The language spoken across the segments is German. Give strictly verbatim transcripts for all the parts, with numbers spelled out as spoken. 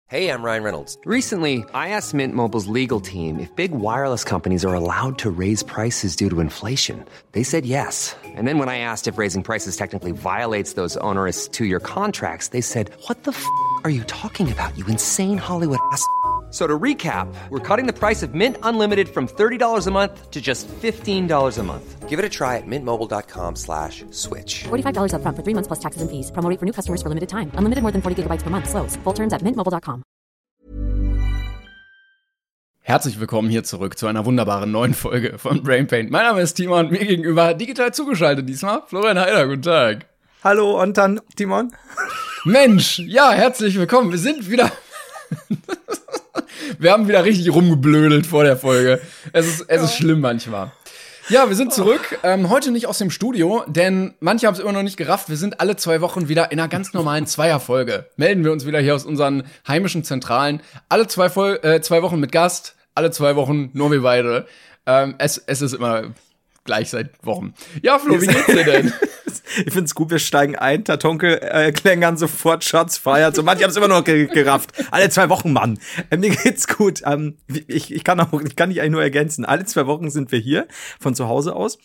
Hey, I'm Ryan Reynolds. Recently, I asked Mint Mobile's legal team if big wireless companies are allowed to raise prices due to inflation. They said yes. And then when I asked if raising prices technically violates those onerous two-year contracts, they said, what the f*** are you talking about, you insane Hollywood ass f- So to recap, we're cutting the price of Mint Unlimited from thirty dollars a month to just fifteen dollars a month. Give it a try at mintmobile.com slash switch. forty-five dollars up front for three months plus taxes and fees. Promo rate for new customers for limited time. Unlimited more than forty gigabytes per month. Slows full terms at mint mobile dot com. Herzlich willkommen hier zurück zu einer wunderbaren neuen Folge von Brain Pain. Mein Name ist Timon und mir gegenüber digital zugeschaltet diesmal Florian Heider. Guten Tag. Hallo und dann Timon. Mensch, ja, herzlich willkommen. Wir sind wieder... Wir haben wieder richtig rumgeblödelt vor der Folge. Es ist, es ist schlimm manchmal. Ja, wir sind zurück. Ähm, heute nicht aus dem Studio, denn manche haben es immer noch nicht gerafft. Wir sind alle zwei Wochen wieder in einer ganz normalen Zweierfolge. Melden wir uns wieder hier aus unseren heimischen Zentralen. Alle zwei, Vol- äh, zwei Wochen mit Gast, alle zwei Wochen nur wir beide. Ähm, es, es ist immer gleich seit Wochen. Ja, Flo, wie geht's dir denn? Ich find's gut, wir steigen ein, Tatonkel äh, klängern sofort, Shots feiert. So, manche haben's immer noch ge- gerafft. Alle zwei Wochen, Mann. Ähm, mir geht's gut. Ähm, ich, ich kann auch, ich kann dich eigentlich nur ergänzen. Alle zwei Wochen sind wir hier, von zu Hause aus.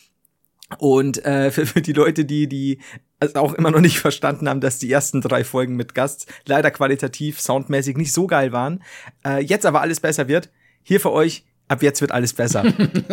Und äh, für, für die Leute, die die also auch immer noch nicht verstanden haben, dass die ersten drei Folgen mit Gast leider qualitativ, soundmäßig nicht so geil waren, äh, jetzt aber alles besser wird, hier für euch, ab jetzt wird alles besser.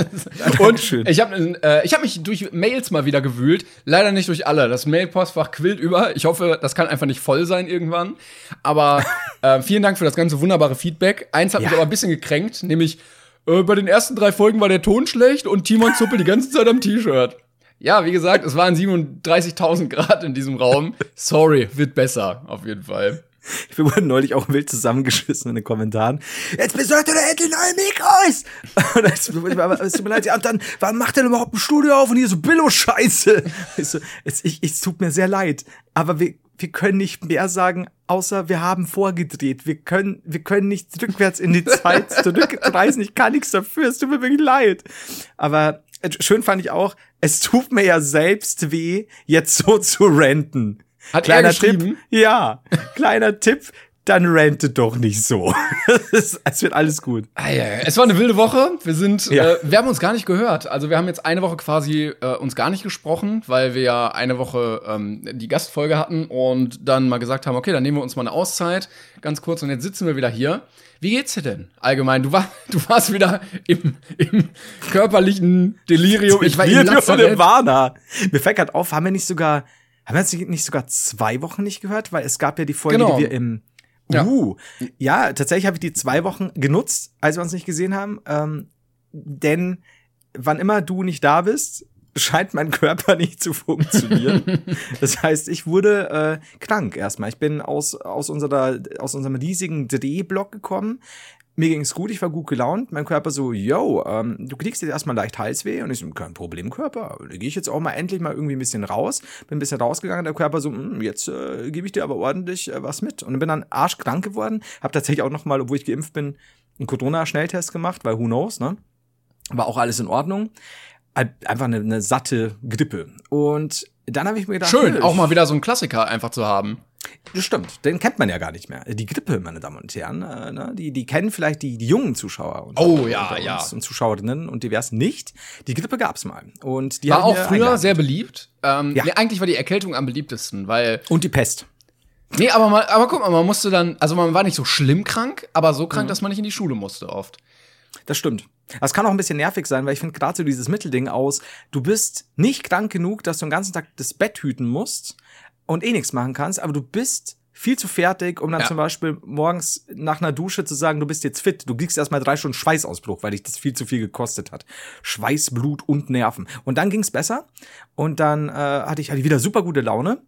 Und ich habe äh, ich hab mich durch Mails mal wieder gewühlt. Leider nicht durch alle. Das Mail-Postfach quillt über. Ich hoffe, das kann einfach nicht voll sein irgendwann. Aber äh, vielen Dank für das ganze wunderbare Feedback. Eins hat Ja. mich aber ein bisschen gekränkt, nämlich äh, bei den ersten drei Folgen war der Ton schlecht und Timon zuppelt die ganze Zeit am T-Shirt. Ja, wie gesagt, es waren siebenunddreißigtausend Grad in diesem Raum. Sorry, wird besser, auf jeden Fall. Wir wurden neulich auch wild zusammengeschissen in den Kommentaren. Jetzt besorgt ihr doch endlich neue Mikros! Und es tut mir leid, ja, und dann, wann macht denn überhaupt ein Studio auf und hier so Billo-Scheiße? Ich so, es, ich, es tut mir sehr leid, aber wir, wir können nicht mehr sagen, außer wir haben vorgedreht. Wir können, wir können nicht rückwärts in die Zeit zurückreisen. Ich kann nichts dafür, es tut mir wirklich leid. Aber schön fand ich auch, es tut mir ja selbst weh, jetzt so zu ranten. Hat Kleiner er geschrieben? Tipp, ja, kleiner Tipp, dann rantet doch nicht so. Es, es wird alles gut. Ah, ja, ja. Es war eine wilde Woche. Wir sind, Ja. äh, wir haben uns gar nicht gehört. Also wir haben jetzt eine Woche quasi äh, uns gar nicht gesprochen, weil wir ja eine Woche ähm, die Gastfolge hatten und dann mal gesagt haben, okay, dann nehmen wir uns mal eine Auszeit, ganz kurz. Und jetzt sitzen wir wieder hier. Wie geht's dir denn allgemein? Du, war, du warst wieder im, im körperlichen Delirium. Ich war im Lazarett. Nirvana. Mir fällt gerade auf, haben wir nicht sogar, haben wir jetzt nicht sogar zwei Wochen nicht gehört? Weil es gab ja die Folge, Genau. die wir im Ja. Uh, ja, tatsächlich habe ich die zwei Wochen genutzt, als wir uns nicht gesehen haben. Ähm, denn wann immer du nicht da bist, scheint mein Körper nicht zu funktionieren. Das heißt, ich wurde äh, krank erstmal. Ich bin aus aus unserer aus unserem riesigen Drehblock gekommen. Mir ging's gut, ich war gut gelaunt. Mein Körper so, yo, ähm, du kriegst jetzt erstmal leicht Halsweh. Und ich so, kein Problem, Körper. Da gehe ich jetzt auch mal endlich mal irgendwie ein bisschen raus. Bin ein bisschen rausgegangen. Der Körper so, hm, jetzt äh, gebe ich dir aber ordentlich äh, was mit. Und bin dann arschkrank geworden. Hab tatsächlich auch noch mal, obwohl ich geimpft bin, einen Corona-Schnelltest gemacht, weil who knows, ne? War auch alles in Ordnung. Einfach eine, eine satte Grippe. Und dann habe ich mir gedacht, Schön, nö, auch mal wieder so einen Klassiker einfach zu haben. Das stimmt, den kennt man ja gar nicht mehr. Die Grippe, meine Damen und Herren, äh, ne? die, die kennen vielleicht die, die jungen Zuschauer und, Oh, ja, unter ja. uns und Zuschauerinnen und divers nicht. Die Grippe gab's mal. Und die War haben auch wir früher eingeladen. sehr beliebt. Ähm, Ja. nee, eigentlich war die Erkältung am beliebtesten, weil Und die Pest. Nee, aber mal, aber guck mal, man musste dann, also man war nicht so schlimm krank, aber so Mhm. krank, dass man nicht in die Schule musste oft. Das stimmt. Das kann auch ein bisschen nervig sein, weil ich finde gerade so dieses Mittelding aus, du bist nicht krank genug, dass du den ganzen Tag das Bett hüten musst und eh nichts machen kannst, aber du bist viel zu fertig, um dann Ja. zum Beispiel morgens nach einer Dusche zu sagen, du bist jetzt fit. Du kriegst erstmal drei Stunden Schweißausbruch, weil dich das viel zu viel gekostet hat. Schweiß, Blut und Nerven. Und dann ging's besser und dann äh, hatte ich hatte ich wieder super gute Laune.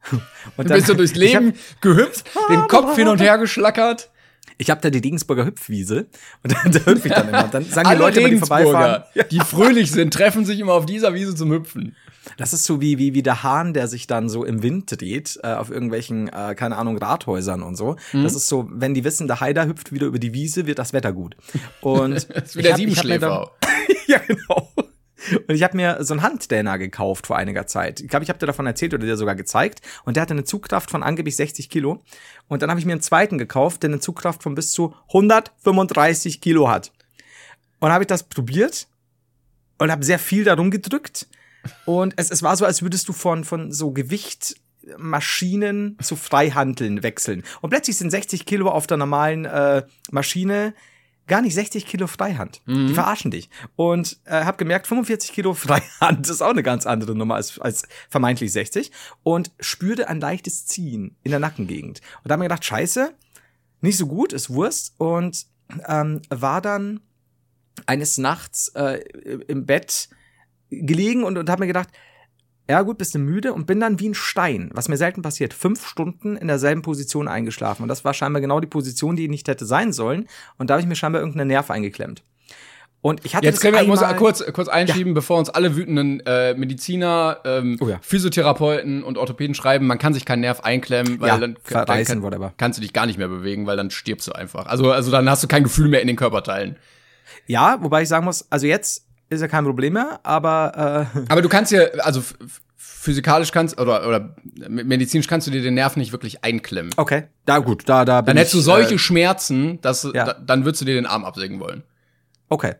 Und Du bist so durchs ich hab- Leben gehüpft, den Kopf hin und her geschlackert. Ich habe da die Regensburger Hüpfwiese und da, da hüpfe ich dann immer. Dann sagen die Alle Leute, wenn die vorbeifahren, Regensburger, die fröhlich sind, treffen sich immer auf dieser Wiese zum Hüpfen. das ist so wie wie wie der Hahn, der sich dann so im Wind dreht äh, auf irgendwelchen äh, keine Ahnung Rathäusern und so. Mhm. Das ist so, wenn die wissen, der Haider hüpft wieder über die Wiese, wird das Wetter gut. Und Das ist wie der ich hab- ich hab mir Siebenschläfer. dann- ja genau. Und ich habe mir so einen Handdehner gekauft vor einiger Zeit. Ich glaube, ich habe dir davon erzählt oder dir sogar gezeigt. Und der hatte eine Zugkraft von angeblich sechzig Kilo. Und dann habe ich mir einen zweiten gekauft, der eine Zugkraft von bis zu hundertfünfunddreißig Kilo hat. Und dann habe ich das probiert und habe sehr viel darum gedrückt. Und es, es war so, als würdest du von, von so Gewichtmaschinen zu Freihanteln wechseln. Und plötzlich sind sechzig Kilo auf der normalen äh, Maschine gar nicht sechzig Kilo Freihand. Mhm. Die verarschen dich. Und äh, habe gemerkt, fünfundvierzig Kilo Freihand ist auch eine ganz andere Nummer als, als vermeintlich sechzig. Und spürte ein leichtes Ziehen in der Nackengegend. Und da habe ich mir gedacht, scheiße, nicht so gut, ist Wurst. Und ähm, war dann eines Nachts äh, im Bett gelegen und, und habe mir gedacht, ja gut, bist du müde, und bin dann wie ein Stein, was mir selten passiert, fünf Stunden in derselben Position eingeschlafen. Und das war scheinbar genau die Position, die nicht hätte sein sollen. Und da habe ich mir scheinbar irgendeinen Nerv eingeklemmt. Und ich hatte Jetzt das können wir einmal, muss kurz, kurz einschieben, ja. bevor uns alle wütenden äh, Mediziner, ähm, oh ja. Physiotherapeuten und Orthopäden schreiben, man kann sich keinen Nerv einklemmen, weil ja, dann, verreißen, dann kann, whatever. kannst du dich gar nicht mehr bewegen, weil dann stirbst du einfach. Also, also dann hast du kein Gefühl mehr in den Körperteilen. Ja, wobei ich sagen muss, also jetzt ist ja kein Problem mehr, aber äh Aber du kannst ja, also f- physikalisch kannst, oder, oder medizinisch kannst du dir den Nerv nicht wirklich einklemmen. Okay, da gut, da, da bin Dann hättest du ich, solche äh, Schmerzen, dass, ja. da, dann würdest du dir den Arm absägen wollen. Okay.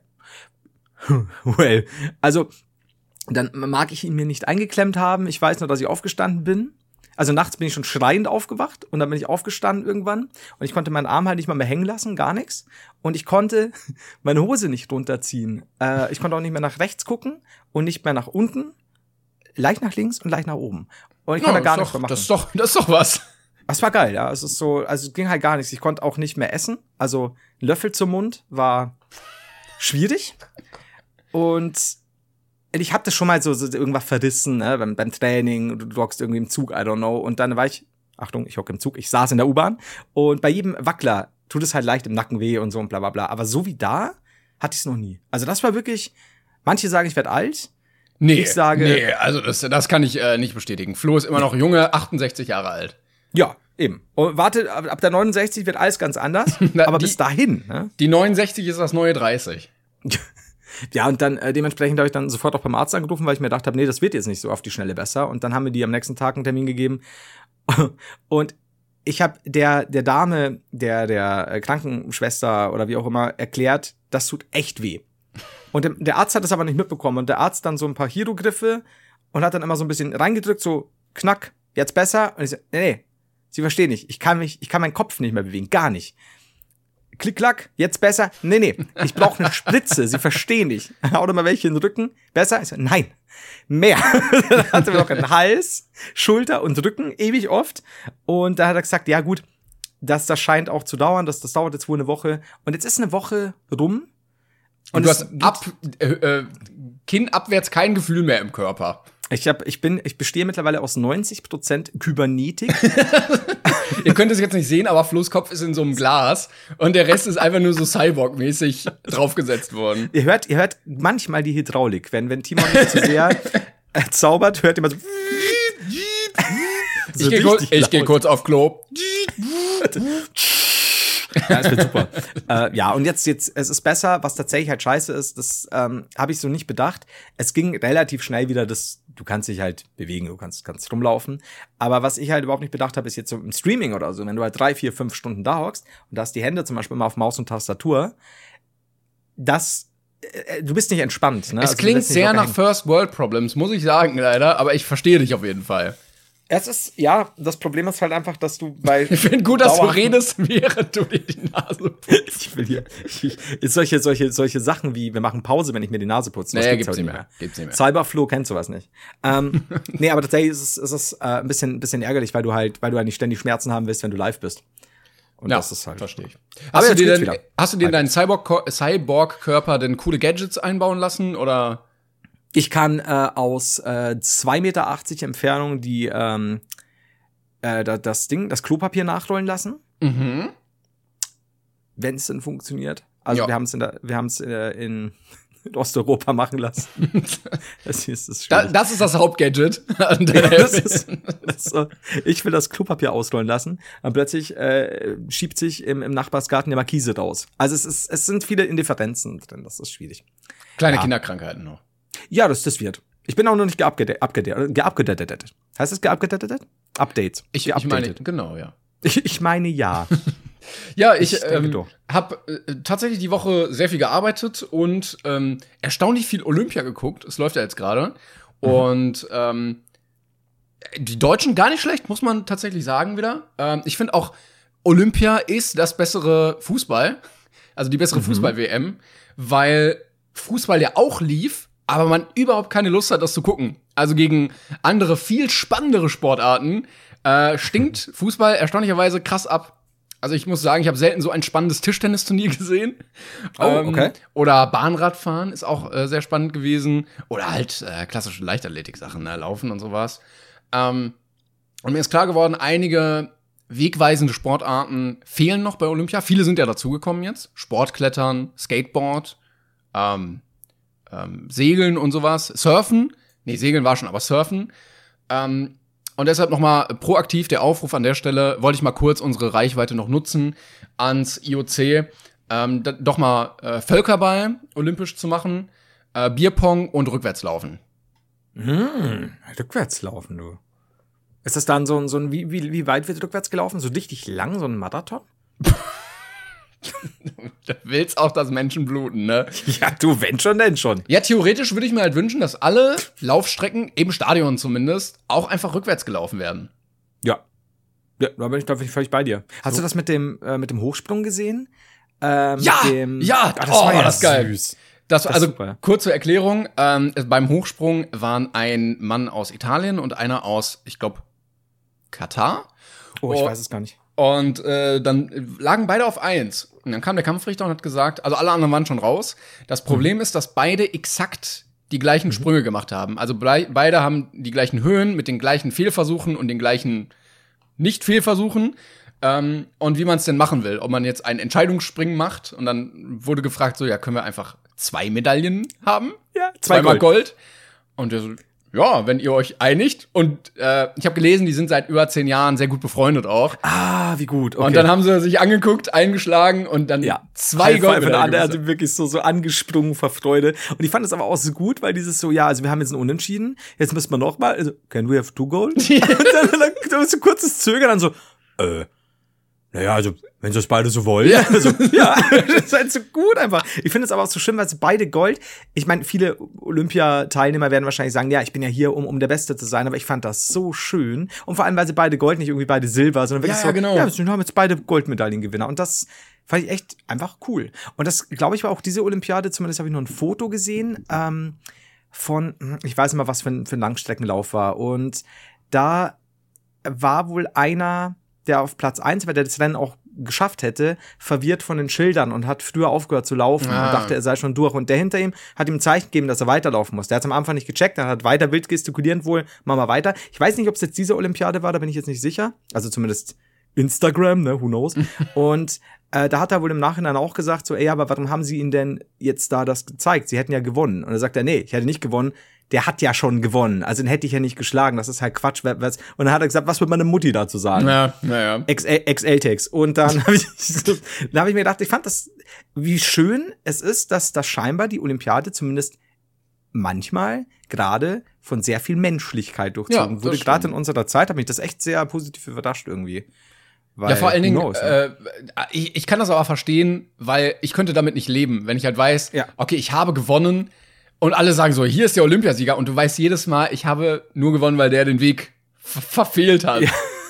Well, also dann mag ich ihn mir nicht eingeklemmt haben. Ich weiß nur, dass ich aufgestanden bin. Also nachts bin ich schon schreiend aufgewacht und dann bin ich aufgestanden irgendwann und ich konnte meinen Arm halt nicht mal mehr hängen lassen, gar nichts. Und ich konnte meine Hose nicht runterziehen. Äh, ich konnte auch nicht mehr nach rechts gucken und nicht mehr nach unten. Leicht nach links und leicht nach oben. Und ich Ja, konnte gar das nichts doch, mehr machen. Das ist doch, das ist doch was. Das war geil, ja. Es ist so, also es ging halt gar nichts. Ich konnte auch nicht mehr essen. Also ein Löffel zum Mund war schwierig. Und ich hab das schon mal so, so irgendwas verrissen, ne, beim, beim Training, du hockst irgendwie im Zug, I don't know. Und dann war ich, Achtung, ich hocke im Zug, ich saß in der U-Bahn. Und bei jedem Wackler tut es halt leicht im Nacken weh und so und bla bla bla. Aber so wie da hatte ich es noch nie. Also das war wirklich, manche sagen, ich werde alt. Nee, ich sage, nee, also das, das kann ich äh, nicht bestätigen. Flo ist immer noch junge, achtundsechzig Jahre alt. Ja, eben. Und warte, ab, ab der neunundsechzig wird alles ganz anders. Na, aber die, bis dahin, ne? Die neunundsechzig ist das neue dreißig. Ja, und dann äh, dementsprechend habe ich dann sofort auch beim Arzt angerufen, weil ich mir gedacht habe, nee, das wird jetzt nicht so auf die Schnelle besser. Und dann haben mir die am nächsten Tag einen Termin gegeben. Und ich habe der der Dame, der der Krankenschwester oder wie auch immer erklärt, das tut echt weh. Und der, der Arzt hat das aber nicht mitbekommen. Und der Arzt dann so ein paar Hierogriffe und hat dann immer so ein bisschen reingedrückt, so knack, jetzt besser. Und ich so, nee, nee, Sie verstehen nicht. Ich kann mich, ich kann meinen Kopf nicht mehr bewegen, gar nicht. Klick, klack, jetzt besser? Nee, nee, ich brauche eine Spritze, Sie verstehen nicht. Hau doch mal welche in den Rücken. Besser? Ich so, nein, mehr. Dann hatte er noch einen Hals, Schulter und Rücken, ewig oft. Und da hat er gesagt, ja gut, das, das scheint auch zu dauern, das, das dauert jetzt wohl eine Woche. Und jetzt ist eine Woche rum. Und, und du hast ab, äh, äh, Kinn abwärts kein Gefühl mehr im Körper. Ich hab, ich bin, ich bestehe mittlerweile aus neunzig Prozent Kybernetik. Ihr könnt es jetzt nicht sehen, aber Flo's Kopf ist in so einem Glas und der Rest ist einfach nur so Cyborg-mäßig draufgesetzt worden. Ihr hört, ihr hört manchmal die Hydraulik, wenn, wenn Timon nicht zu sehr äh, zaubert, hört ihr immer so. so ich gehe kurz, geh kurz auf Klo. Ja, das wird super. äh, ja, und jetzt, jetzt, es ist besser, was tatsächlich halt scheiße ist, das ähm, habe ich so nicht bedacht. Es ging relativ schnell wieder, das, du kannst dich halt bewegen, du kannst, kannst rumlaufen. Aber was ich halt überhaupt nicht bedacht habe, ist jetzt so im Streaming oder so, wenn du halt drei, vier, fünf Stunden da hockst und da hast die Hände zum Beispiel immer auf Maus und Tastatur, das, äh, du bist nicht entspannt. Ne? Es also, klingt sehr nach First World Problems, muss ich sagen, leider, aber ich verstehe dich auf jeden Fall. Es ist, ja, das Problem ist halt einfach, dass du bei. Ich finde gut, dass du redest, während du dir die Nase putzt. Ich will hier, ich, ich, solche, solche, solche Sachen wie, wir machen Pause, wenn ich mir die Nase putze. Nee, gibt's, gibt's nicht mehr. mehr. Gibt's nicht mehr. Cyberflow kennt sowas nicht. ähm, nee, aber tatsächlich ist es, ist es äh, ein bisschen, ein bisschen ärgerlich, weil du halt, weil du halt nicht ständig Schmerzen haben willst, wenn du live bist. Und ja, das ist halt. Verstehe ich. Aber Hast du dir, denn, wieder. hast du dir in deinen Cyborg- Cyborg-Körper denn coole Gadgets einbauen lassen, oder? Ich kann äh, aus äh, zwei Meter achtzig Entfernung die, ähm, äh, das Ding, das Klopapier nachrollen lassen. Mhm. Wenn es denn funktioniert. Also ja. wir haben es in, der, wir haben es äh, in Osteuropa machen lassen. Das, ist das, da, das ist das Hauptgadget. Ja, das ist, das ist so. Ich will das Klopapier ausrollen lassen, und plötzlich äh, schiebt sich im, im Nachbarsgarten der Markise raus. Also es ist, es sind viele Indifferenzen drin, das ist schwierig. Kleine ja. Kinderkrankheiten noch. Ja, das, das wird. Ich bin auch noch nicht geupdatet. Geupdatet. geupdatet. Heißt das geupdatet? Updates. Ich, ich meine, genau, ja. Ich, ich meine, ja. Ja, ich, ich ähm, habe äh, tatsächlich die Woche sehr viel gearbeitet und ähm, erstaunlich viel Olympia geguckt. Es läuft ja jetzt gerade. Mhm. Und ähm, die Deutschen gar nicht schlecht, muss man tatsächlich sagen wieder. Ähm, ich finde auch, Olympia ist das bessere Fußball. Also die bessere mhm. Fußball-W M. Weil Fußball ja auch lief, aber man überhaupt keine Lust hat, das zu gucken. Also gegen andere, viel spannendere Sportarten äh, stinkt Fußball erstaunlicherweise krass ab. Also ich muss sagen, ich habe selten so ein spannendes Tischtennisturnier gesehen. Oh, okay. Ähm, oder Bahnradfahren ist auch äh, sehr spannend gewesen. Oder halt äh, klassische Leichtathletik-Sachen, ne? Laufen und sowas. Ähm, und mir ist klar geworden, einige wegweisende Sportarten fehlen noch bei Olympia. Viele sind ja dazugekommen jetzt. Sportklettern, Skateboard, ähm, ähm, Segeln und sowas. Surfen. Nee, Segeln war schon, aber Surfen. Ähm, Und deshalb noch mal proaktiv der Aufruf an der Stelle, wollte ich mal kurz unsere Reichweite noch nutzen, ans I O C, ähm, d- doch mal äh, Völkerball olympisch zu machen, äh, Bierpong und Rückwärtslaufen. Hm, Rückwärtslaufen, du. Ist das dann so ein, so ein wie, wie, wie weit wird rückwärts gelaufen? So richtig lang, so ein Marathon? Du willst auch, dass Menschen bluten, ne? Ja, du, wenn schon, denn schon. Ja, theoretisch würde ich mir halt wünschen, dass alle Laufstrecken, im Stadion zumindest, auch einfach rückwärts gelaufen werden. Ja. Ja, da bin ich, glaube ich, völlig bei dir. Hast So. du das mit dem, äh, mit dem Hochsprung gesehen? Ähm, Ja, mit dem, ja, ah, das oh, war ja das ist geil. süß. Das, Das also, ist super. kurze Erklärung, ähm, es- beim Hochsprung waren ein Mann aus Italien und einer aus, ich glaube, Katar. Oh, ich Oh. weiß es gar nicht. Und äh, dann lagen beide auf eins. Und dann kam der Kampfrichter und hat gesagt, also alle anderen waren schon raus. Das Problem ist, dass beide exakt die gleichen Sprünge gemacht haben. Also blei- beide haben die gleichen Höhen mit den gleichen Fehlversuchen und den gleichen Nicht-Fehlversuchen. Ähm, und wie man es denn machen will. Ob man jetzt einen Entscheidungsspringen macht. Und dann wurde gefragt, so, ja, können wir einfach zwei Medaillen haben? Ja, zwei Zweimal Gold. Gold. Und der so, ja, wenn ihr euch einigt. Und äh, ich habe gelesen, die sind seit über zehn Jahren sehr gut befreundet auch. Ah, wie gut. Okay. Und dann haben sie sich angeguckt, eingeschlagen und dann ja, zwei Gold. Der Goldmedaillen. hatte wirklich so, so angesprungen vor Freude. Und ich fand es aber auch so gut, weil dieses so, ja, also wir haben jetzt ein Unentschieden, jetzt müssen wir noch mal, also, can we have two gold? Und dann, dann, dann so kurzes Zögern, dann so, äh, naja, also, wenn sie das beide so wollen. Ja, also, ja, das ist halt so gut einfach. Ich finde es aber auch so schön, weil sie beide Gold, ich meine, viele Olympiateilnehmer werden wahrscheinlich sagen, ja, ich bin ja hier, um, um der Beste zu sein, aber ich fand das so schön. Und vor allem, weil sie beide Gold, nicht irgendwie beide Silber, sondern wirklich Ja, so, ja, genau. ja, wir haben jetzt beide Goldmedaillengewinner. Und das fand ich echt einfach cool. Und das, glaube ich, war auch diese Olympiade, zumindest habe ich nur ein Foto gesehen, ähm, von, ich weiß nicht mal, was für ein, für ein Langstreckenlauf war. Und da war wohl einer, der auf Platz eins, weil der das Rennen auch geschafft hätte, verwirrt von den Schildern und hat früher aufgehört zu laufen Ah. und dachte, er sei schon durch. Und der hinter ihm hat ihm ein Zeichen gegeben, dass er weiterlaufen muss. Der hat es am Anfang nicht gecheckt, er hat weiter wild gestikulierend wohl, mach mal weiter. Ich weiß nicht, ob es jetzt diese Olympiade war, da bin ich jetzt nicht sicher. Also zumindest Instagram, ne, who knows. Und äh, da hat er wohl im Nachhinein auch gesagt, so, ey, aber warum haben sie ihn denn jetzt da das gezeigt? Sie hätten ja gewonnen. Und er sagt er, nee, ich hätte nicht gewonnen. Der hat ja schon gewonnen. Also den hätte ich ja nicht geschlagen. Das ist halt Quatsch. Und dann hat er gesagt, was wird meine Mutti dazu sagen? Ja, naja. Ex-L-Tex. Und dann habe ich, dann hab ich mir gedacht, ich fand das, wie schön es ist, dass das scheinbar die Olympiade zumindest manchmal gerade von sehr viel Menschlichkeit durchzogen Ja, wurde. das Gerade stimmt. in unserer Zeit hat mich das echt sehr positiv überrascht irgendwie. Weil, Ja, vor allen who Dingen, knows, ne? äh, ich, ich kann das aber verstehen, weil ich könnte damit nicht leben, wenn ich halt weiß, Ja. okay, ich habe gewonnen und alle sagen so, hier ist der Olympiasieger und du weißt jedes Mal, ich habe nur gewonnen, weil der den Weg ver- verfehlt hat. Ja.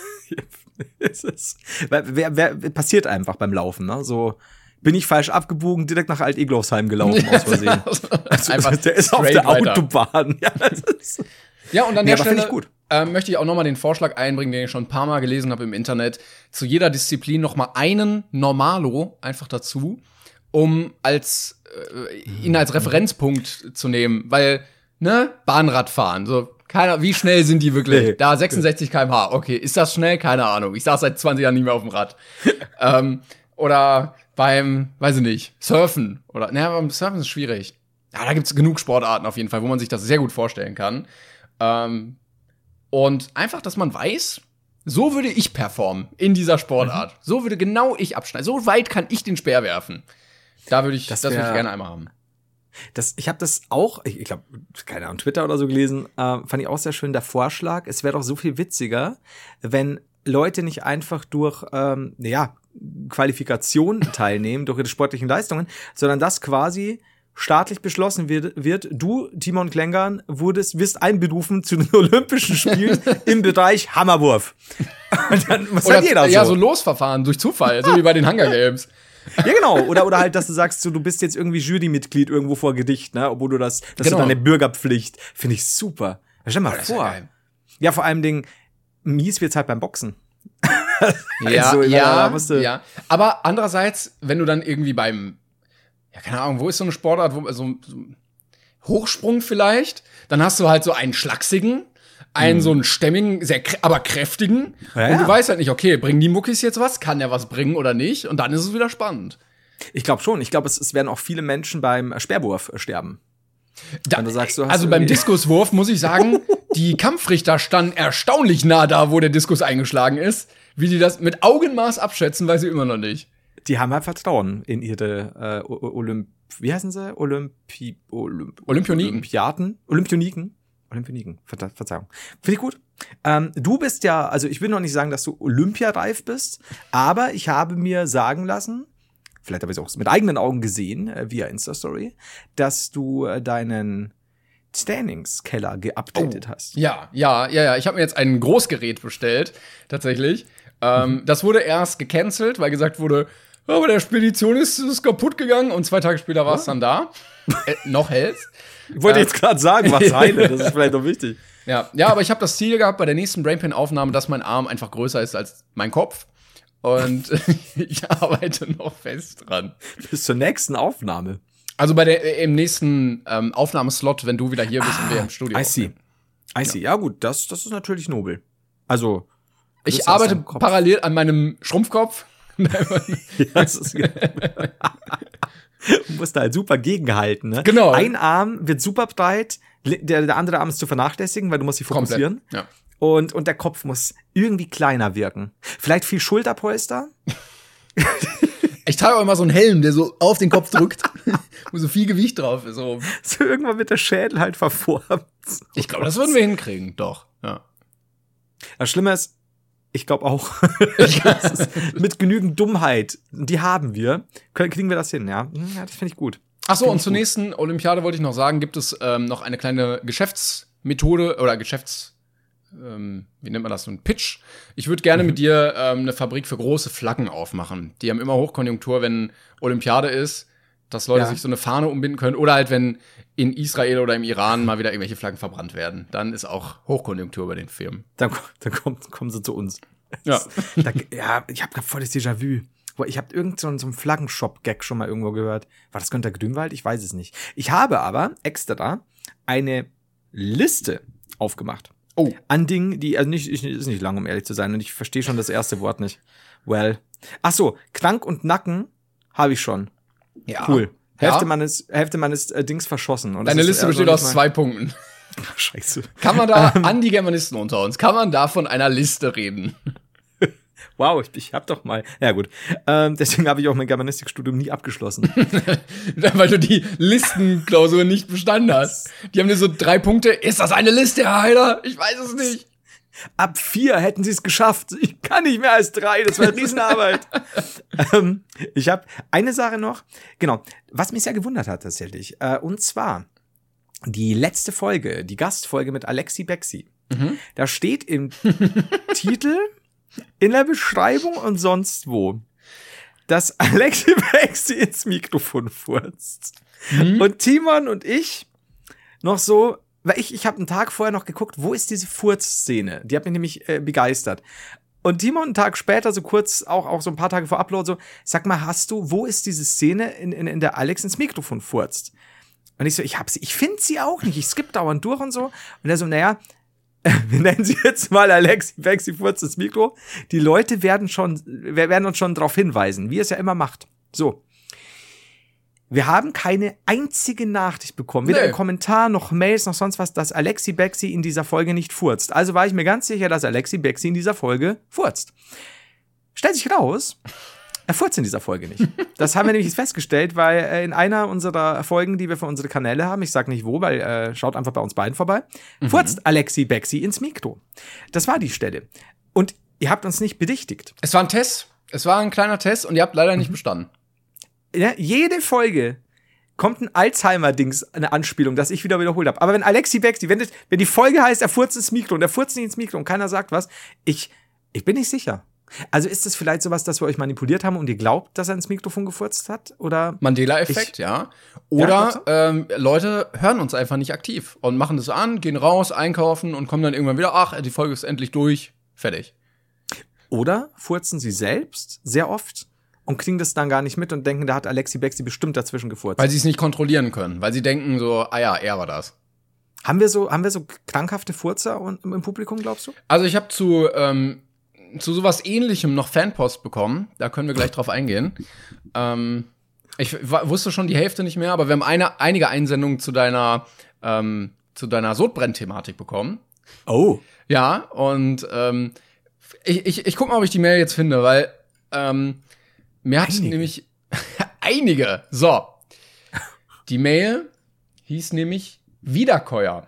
Es ist, wer, wer, wer passiert einfach beim Laufen, ne? So bin ich falsch abgebogen, direkt nach Alt-Eglosheim gelaufen aus Versehen. Einfach der ist auf straight der weiter. Autobahn. Ja, das ist Ja, und an Nee, der aber find Stelle ich gut. Ähm, möchte ich auch noch mal den Vorschlag einbringen, den ich schon ein paar Mal gelesen habe im Internet, zu jeder Disziplin noch mal einen Normalo einfach dazu, um als äh, ihn als Referenzpunkt zu nehmen, weil ne Bahnradfahren, so keiner, wie schnell sind die wirklich? Nee. Da sechsundsechzig Kilometer pro Stunde. Okay, ist das schnell? Keine Ahnung. Ich saß seit zwanzig Jahren nicht mehr auf dem Rad. ähm, oder beim, weiß ich nicht, Surfen oder naja, beim Surfen ist es schwierig. Ja, da gibt's genug Sportarten auf jeden Fall, wo man sich das sehr gut vorstellen kann. Ähm, und einfach, dass man weiß, so würde ich performen in dieser Sportart. Mhm. So würde genau ich abschneiden. So weit kann ich den Speer werfen. Da würde ich, das, Das das würde ich wär- gerne einmal haben. Das, ich habe das auch, ich, ich glaube, keine Ahnung, Twitter oder so gelesen, äh, fand ich auch sehr schön, der Vorschlag, es wäre doch so viel witziger, wenn Leute nicht einfach durch, ähm, ja, Qualifikation teilnehmen, durch ihre sportlichen Leistungen, sondern das quasi staatlich beschlossen wird, wird du, Timon Klängern, wurdest, wirst einberufen zu den Olympischen Spielen im Bereich Hammerwurf. Und dann, was Oder hat jeder so? Ja, so Losverfahren durch Zufall, so wie bei den Hunger Games. Ja, genau. Oder, oder halt, dass du sagst, so, du bist jetzt irgendwie Jurymitglied irgendwo vor Gedicht, ne, obwohl du das, das Genau. ist deine Bürgerpflicht. Finde ich super. Stell mal Das ist ja vor. geil. Ja, vor allem Ding, mies wird's halt beim Boxen. Ja, Also, ja, da musst du- ja. Aber andererseits, wenn du dann irgendwie beim, ja, keine Ahnung, wo ist so eine Sportart, wo, so, so Hochsprung vielleicht, dann hast du halt so einen schlachsigen, einen so einen stämmigen, sehr, krä- aber kräftigen. Ja, und du ja. weißt halt nicht, okay, bringen die Muckis jetzt was? Kann der was bringen oder nicht? Und dann ist es wieder spannend. Ich glaube schon. Ich glaube, es, es werden auch viele Menschen beim Speerwurf äh, sterben. Da, Wenn du sagst, du hast also beim irgendwie- Diskuswurf muss ich sagen, die Kampfrichter standen erstaunlich nah da, wo der Diskus eingeschlagen ist. Wie die das mit Augenmaß abschätzen, weiß ich immer noch nicht. Die haben halt Vertrauen in ihre äh, O- Olymp... Wie heißen sie? Olympi... Olymp Olympioniken. Olympiaten? Olympioniken? Olympioniken, Ver Verzeihung. Finde ich gut. Ähm, du bist ja, also ich will noch nicht sagen, dass du olympiareif bist, aber ich habe mir sagen lassen, vielleicht habe ich es auch mit eigenen Augen gesehen, äh, via Insta-Story, dass du äh, deinen Trainingskeller geupdatet hast. Ja, ja, ja, ja. Ich habe mir jetzt ein Großgerät bestellt, tatsächlich. Ähm, Mhm. Das wurde erst gecancelt, weil gesagt wurde, "Ja, aber der Spedition ist, ist kaputt gegangen und zwei Tage später war es dann da. äh, noch hält's. Ich wollte jetzt gerade sagen, was heile, das ist vielleicht noch wichtig. Ja, ja, aber ich habe das Ziel gehabt bei der nächsten Brainpan-Aufnahme, dass mein Arm einfach größer ist als mein Kopf. Und ich arbeite noch fest dran. Bis zur nächsten Aufnahme. Also bei der äh, im nächsten ähm, Aufnahmeslot, wenn du wieder hier bist und wir im Studio I see. aufnehmen. I see. Ja gut, das, das ist natürlich nobel. Also, Ich größer als arbeite dein Kopf. parallel an meinem Schrumpfkopf. Ja, das ist, du musst da halt super gegenhalten, ne? Genau. Ein Arm wird super breit, der, der andere Arm ist zu vernachlässigen, weil du musst dich fokussieren. Komplett. Ja. Und, und der Kopf muss irgendwie kleiner wirken. Vielleicht viel Schulterpolster. Ich trage auch immer so einen Helm, der so auf den Kopf drückt, wo so viel Gewicht drauf ist. So. So irgendwann wird der Schädel halt verformt. Ich glaube, das würden wir hinkriegen, doch. Ja. Das Schlimme ist, ich glaube auch, das ist mit genügend Dummheit, die haben wir, können, kriegen wir das hin, ja? Ja, das finde ich gut. Ach so, Find und ich zur gut. nächsten Olympiade wollte ich noch sagen, gibt es ähm, noch eine kleine Geschäftsmethode oder Geschäfts, ähm, wie nennt man das, so ein Pitch. Ich würde gerne Mhm. mit dir ähm, eine Fabrik für große Flaggen aufmachen. Die haben immer Hochkonjunktur, wenn Olympiade ist, dass Leute Ja. sich so eine Fahne umbinden können. Oder halt, wenn in Israel oder im Iran mal wieder irgendwelche Flaggen verbrannt werden. Dann ist auch Hochkonjunktur bei den Firmen. Dann, dann kommt, kommen sie zu uns. Ja. Da, ja, ich habe gerade voll das Déjà-vu. Boah, ich habe irgend so einen, so einen Flaggenshop-Gag schon mal irgendwo gehört. War das Günter Grünwald? Ich weiß es nicht. Ich habe aber extra eine Liste aufgemacht. Oh. An Dingen, die, also nicht, ich, ist nicht lang, um ehrlich zu sein. Und ich verstehe schon das erste Wort nicht. Well. Ach so, Krank und Nacken habe ich schon. Ja. Cool. Ja. Hälfte meines, Hälfte meines äh, Dings verschossen. Und das Deine ist Liste also besteht nicht aus mal- zwei Punkten. Scheiße. Kann man da, an die Germanisten unter uns, kann man da von einer Liste reden? Wow, ich, ich hab doch mal. Ja, gut. Ähm, deswegen habe ich auch mein Germanistikstudium nie abgeschlossen. Weil du die Listenklausur nicht bestanden hast. Die haben dir so drei Punkte. Ist das eine Liste, Herr Heider? Ich weiß es nicht. Ab vier hätten sie es geschafft. Ich kann nicht mehr als drei. Das war eine Riesenarbeit. ähm, ich habe eine Sache noch. Genau. Was mich sehr gewundert hat tatsächlich. Äh, und zwar die letzte Folge, die Gastfolge mit Alexi Bexi. Mhm. Da steht im Titel, in der Beschreibung und sonst wo, dass Alexi Bexi ins Mikrofon furzt. Mhm. Und Timon und ich noch so, weil ich, ich habe einen Tag vorher noch geguckt, wo ist diese Furz-Szene? Die hat mich nämlich äh, begeistert. Und Timon einen Tag später, so kurz, auch, auch so ein paar Tage vor Upload, so, sag mal, hast du, wo ist diese Szene, in, in, in der Alex ins Mikrofon furzt? Und ich so, ich hab sie, ich finde sie auch nicht, ich skippe dauernd durch und so. Und er so, naja, wir nennen sie jetzt mal Alexi Bexi furzt ins Mikro. Die Leute werden schon, wir werden uns schon darauf hinweisen, wie er es ja immer macht. So. Wir haben keine einzige Nachricht bekommen, weder Nee. ein Kommentar noch Mails noch sonst was, dass Alexi Bexi in dieser Folge nicht furzt. Also war ich mir ganz sicher, dass Alexi Bexi in dieser Folge furzt. Stellt sich raus, Er furzt in dieser Folge nicht. Das haben wir nämlich festgestellt, weil äh, in einer unserer Folgen, die wir für unsere Kanäle haben, ich sag nicht wo, weil äh, schaut einfach bei uns beiden vorbei, mhm. furzt Alexi Bexi ins Mikro. Das war die Stelle. Und ihr habt uns nicht bedichtigt. Es war ein Test. Es war ein kleiner Test und ihr habt leider nicht bestanden. Ja, jede Folge kommt ein Alzheimer-Dings, eine Anspielung, das ich wieder wiederholt habe. Aber wenn Alexi Bexi, wenn, das, wenn die Folge heißt, er furzt ins Mikro und er furzt nicht ins Mikro und keiner sagt was, ich, ich bin nicht sicher. Also ist das vielleicht sowas, dass wir euch manipuliert haben und ihr glaubt, dass er ins Mikrofon gefurzt hat? Oder Mandela-Effekt, ja. Oder ja, ähm, Leute hören uns einfach nicht aktiv und machen das an, gehen raus, einkaufen und kommen dann irgendwann wieder, ach, die Folge ist endlich durch, fertig. Oder furzen sie selbst sehr oft und kriegen das dann gar nicht mit und denken, da hat Alexi Bexi bestimmt dazwischen gefurzt. Weil sie es nicht kontrollieren können, weil sie denken so, ah ja, er war das. Haben wir so, haben wir so krankhafte Furzer im Publikum, glaubst du? Also ich habe zu ähm, zu sowas Ähnlichem noch Fanpost bekommen. Da können wir gleich drauf eingehen. Ähm, ich w- wusste schon die Hälfte nicht mehr, aber wir haben eine, einige Einsendungen zu deiner ähm, zu deiner Sodbrenn-Thematik bekommen. Oh. Ja, und ähm, ich, ich, ich guck mal, ob ich die Mail jetzt finde, weil ähm, mir hat Einige. nämlich einige. So. Die Mail hieß nämlich Wiederkäuer.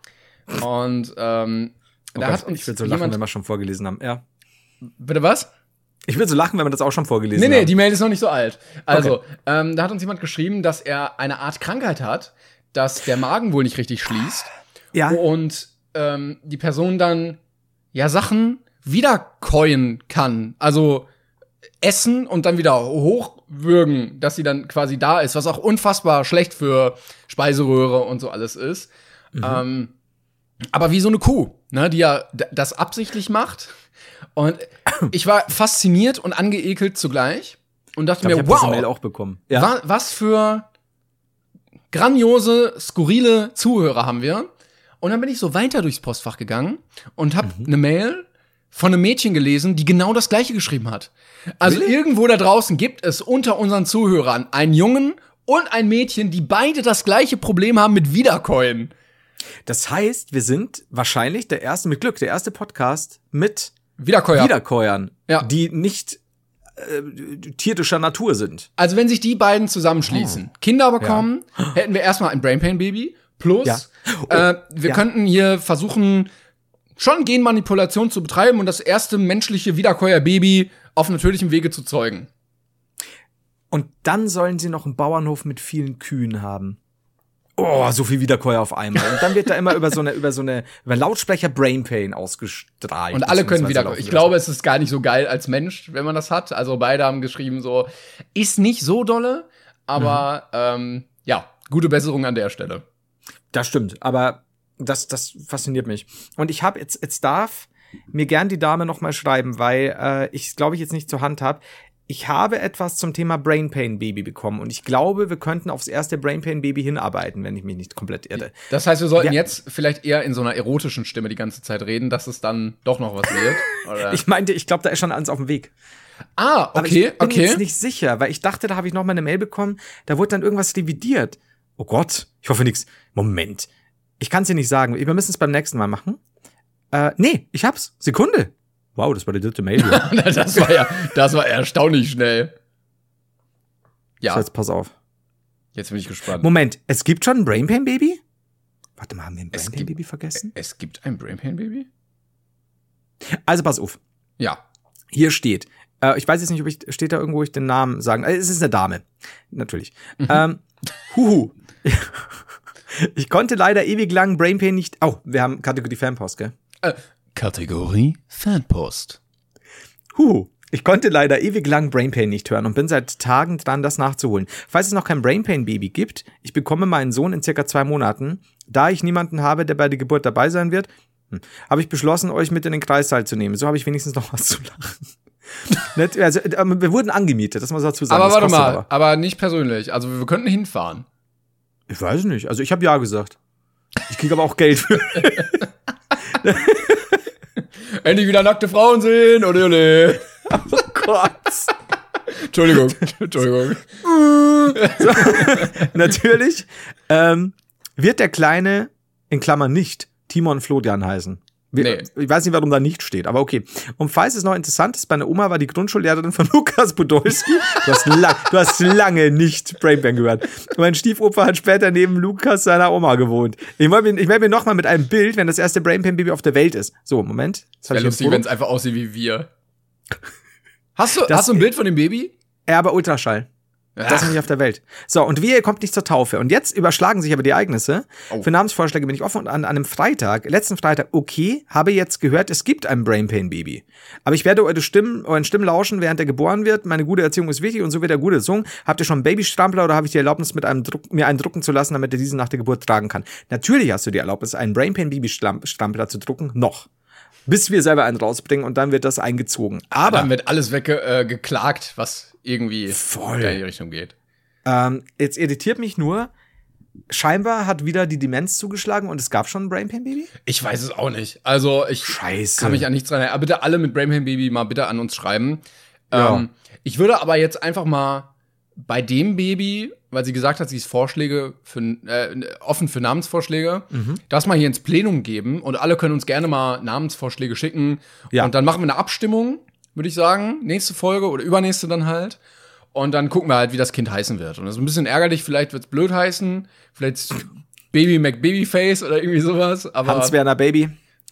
Und ähm, Oh da Gott, hat uns ich würde so lachen, jemand, wenn wir schon vorgelesen haben. Ja. bitte was? Ich würde so lachen, wenn wir das auch schon vorgelesen Nee, haben. nee, die Mail ist noch nicht so alt. Also, Okay. ähm, da hat uns jemand geschrieben, dass er eine Art Krankheit hat, dass der Magen wohl nicht richtig schließt. Ja. Und ähm, die Person dann ja Sachen wiederkäuen kann. Also essen und dann wieder hochwürgen, dass sie dann quasi da ist, was auch unfassbar schlecht für Speiseröhre und so alles ist. Mhm. Ähm, aber wie so eine Kuh, ne, die ja d- das absichtlich macht. Und ich war fasziniert und angeekelt zugleich und dachte Ich, glaub, mir, ich hab diese wow, Mail auch bekommen. Ja. wa- was für grandiose, skurrile Zuhörer haben wir. Und dann bin ich so weiter durchs Postfach gegangen und habe eine Mail von einem Mädchen gelesen, die genau das Gleiche geschrieben hat. Also Really? irgendwo da draußen gibt es unter unseren Zuhörern einen Jungen und ein Mädchen, die beide das gleiche Problem haben mit Wiederkäuen. Das heißt, wir sind wahrscheinlich der erste, mit Glück, der erste Podcast mit Wiederkäuer. Wiederkäuern, Ja. die nicht äh, tierischer Natur sind. Also wenn sich die beiden zusammenschließen, Kinder bekommen, hätten wir erstmal ein Brainpain-Baby. Plus, Ja. äh, wir ja. könnten hier versuchen, schon Genmanipulation zu betreiben und das erste menschliche Wiederkäuer-Baby auf natürlichem Wege zu zeugen. Und dann sollen sie noch einen Bauernhof mit vielen Kühen haben. Oh, so viel Wiederkäuer auf einmal. Und dann wird da immer über so eine, über so eine, über Lautsprecher Brainpain ausgestrahlt. Und alle können beziehungsweise Wiederkäuer. laufen Ich lassen. glaube, es ist gar nicht so geil als Mensch, wenn man das hat. Also beide haben geschrieben so, ist nicht so dolle, aber ähm, ja, gute Besserung an der Stelle. Das stimmt, aber das, das fasziniert mich. Und ich habe jetzt, jetzt darf mir gern die Dame noch mal schreiben, weil äh, ich es, glaube ich, jetzt nicht zur Hand habe. Ich habe etwas zum Thema Brainpain Baby bekommen und ich glaube, wir könnten aufs erste Brainpain Baby hinarbeiten, wenn ich mich nicht komplett irre. Das heißt, wir sollten Ja. jetzt vielleicht eher in so einer erotischen Stimme die ganze Zeit reden, dass es dann doch noch was wird. Oder? Ich meinte, ich glaube, da ist schon alles auf dem Weg. ah, Aber okay, ich bin okay. jetzt nicht sicher, weil ich dachte, da habe ich noch mal eine Mail bekommen, da wurde dann irgendwas revidiert. Oh Gott, ich hoffe nix. Moment, ich kann es dir nicht sagen. Wir müssen es beim nächsten Mal machen. Äh, nee, ich hab's. Sekunde. Wow, das war die dritte Mail. Hier. Das war ja, das war erstaunlich schnell. Ja, So, jetzt pass auf. jetzt bin ich gespannt. Moment, es gibt schon ein Brainpain Baby? Warte mal, haben wir ein Es Brainpain gibt- Baby vergessen? Es gibt ein Brainpain-Baby? Also pass auf. Ja. Hier steht, äh, ich weiß jetzt nicht, ob ich, steht da irgendwo, ich den Namen sagen, äh, es ist eine Dame. Natürlich. Mhm. Ähm, huhu. Ich konnte leider ewig lang Brainpain nicht, oh, wir haben Kategorie Fanpost, gell? Äh, Kategorie Fanpost. Huhu. Ich konnte leider ewig lang Brainpain nicht hören und bin seit Tagen dran, das nachzuholen. Falls es noch kein Brainpain-Baby gibt, ich bekomme meinen Sohn in circa zwei Monaten. Da ich niemanden habe, der bei der Geburt dabei sein wird, hm, habe ich beschlossen, euch mit in den Kreissaal zu nehmen. So habe ich wenigstens noch was zu lachen. Nicht, also, äh, wir wurden angemietet, das muss man dazu sagen. Aber Das warte kostet mal, aber. aber nicht persönlich. Also wir könnten hinfahren. Ich weiß nicht, also ich habe ja gesagt. Ich kriege aber auch Geld für. Endlich wieder nackte Frauen sehen, oder ole. Oh Gott. Entschuldigung, Entschuldigung. Natürlich ähm, wird der Kleine, in Klammern nicht, Timon Florian heißen. Nee. Ich weiß nicht, warum da nicht steht, aber okay. Und falls es noch interessant ist, meine Oma war die Grundschullehrerin von Lukas Podolski. Du hast, lang, du hast lange nicht Brainpan gehört. Und mein Stiefoper hat später neben Lukas seiner Oma gewohnt. Ich melde mir, ich meld mir nochmal mit einem Bild, wenn das erste Brainpan-Baby auf der Welt ist. So, Moment. Wäre lustig, wenn es einfach aussieht wie wir. Hast du, hast du ein Bild von dem Baby? Ja, aber Ultraschall. Das ist nicht auf der Welt. So, und wie, ihr kommt nicht zur Taufe. Und jetzt überschlagen sich aber die Ereignisse. Oh. Für Namensvorschläge bin ich offen. Und an, an einem Freitag, letzten Freitag, okay, habe jetzt gehört, es gibt ein Brainpan-Baby. Aber ich werde eure Stimmen, euren Stimmen lauschen, während er geboren wird. Meine gute Erziehung ist wichtig und so wird er gut erzogen. Habt ihr schon einen Babystrampler oder habe ich die Erlaubnis, mit einem Druck, mir einen drucken zu lassen, damit er diesen nach der Geburt tragen kann? Natürlich hast du die Erlaubnis, einen Brainpan-Baby-Strampler zu drucken. Noch. Bis wir selber einen rausbringen und dann wird das eingezogen. Aber dann wird alles weggeklagt, äh, was irgendwie voll in die Richtung geht. Ähm, jetzt irritiert mich nur, scheinbar hat wieder die Demenz zugeschlagen und es gab schon ein Brainpan-Baby? Ich weiß es auch nicht. Also ich Scheiße. kann mich an nichts dran erinnern. Aber bitte alle mit Brainpan-Baby mal bitte an uns schreiben. Ja. Ähm, ich würde aber jetzt einfach mal bei dem Baby, weil sie gesagt hat, sie ist Vorschläge für, äh, offen für Namensvorschläge, mhm. das mal hier ins Plenum geben und alle können uns gerne mal Namensvorschläge schicken. Ja. Und dann machen wir eine Abstimmung, würde ich sagen, nächste Folge oder übernächste dann halt. Und dann gucken wir halt, wie das Kind heißen wird. Und das ist ein bisschen ärgerlich, vielleicht wird's blöd heißen, vielleicht Baby McBabyface oder irgendwie sowas. Aber Hans-Werner Baby.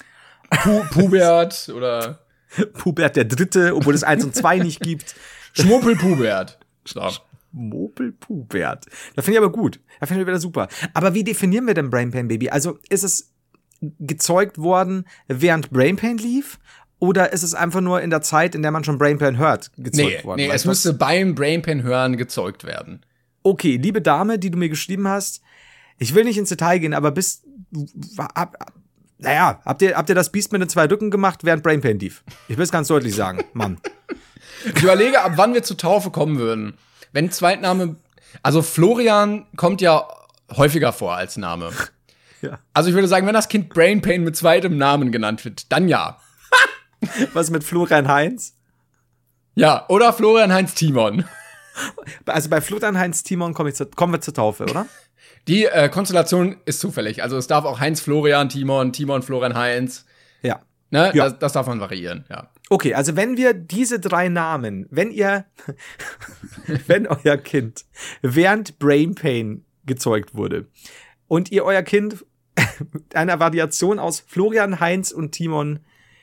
Pu Pubert oder Pubert der Dritte, obwohl es eins und zwei nicht gibt. Schmuppel Pubert. So. Schmuppel Pubert. Das finde ich aber gut. Das finde ich wieder super. Aber wie definieren wir denn Brainpan Baby? Also ist es gezeugt worden, während Brainpan lief? Oder ist es einfach nur in der Zeit, in der man schon Brainpan hört, gezeugt nee, worden? Nee, es müsste beim Brainpan-Hören gezeugt werden. Okay, liebe Dame, die du mir geschrieben hast, ich will nicht ins Detail gehen, aber bis, ab, ab, naja, habt ihr, habt ihr das Biest mit den zwei Rücken gemacht, während Brainpan lief? Ich will es ganz deutlich sagen, Mann. Ich überlege, ab wann wir zur Taufe kommen würden. Wenn Zweitname, also Florian kommt ja häufiger vor als Name. Ja. Also ich würde sagen, wenn das Kind Brainpan mit zweitem Namen genannt wird, dann ja. Was mit Florian Heinz? Ja, oder Florian Heinz Timon. Also bei Florian Heinz Timon komm ich zu, kommen wir zur Taufe, oder? Die äh, Konstellation ist zufällig. Also es darf auch Heinz Florian Timon, Timon Florian Heinz. Ja. Ne? Ja. Das, das darf man variieren, ja. Okay, also wenn wir diese drei Namen, wenn ihr, wenn euer Kind während Brainpan gezeugt wurde und ihr euer Kind einer Variation aus Florian, Heinz und Timon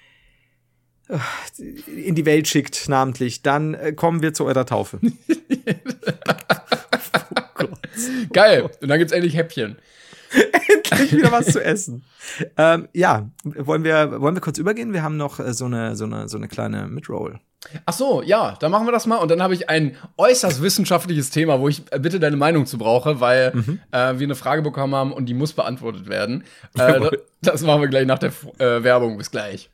in die Welt schickt, namentlich, dann äh, kommen wir zu eurer Taufe. Oh Gott. Geil. Und dann gibt's endlich Häppchen. Endlich wieder was zu essen. ähm, ja, wollen wir, wollen wir kurz übergehen? Wir haben noch äh, so eine, so eine, so eine kleine Midroll. Ach so, ja, dann machen wir das mal. Und dann habe ich ein äußerst wissenschaftliches Thema, wo ich äh, bitte deine Meinung zu brauche, weil mhm. äh, wir eine Frage bekommen haben und die muss beantwortet werden. Äh, das, das machen wir gleich nach der äh, Werbung. Bis gleich.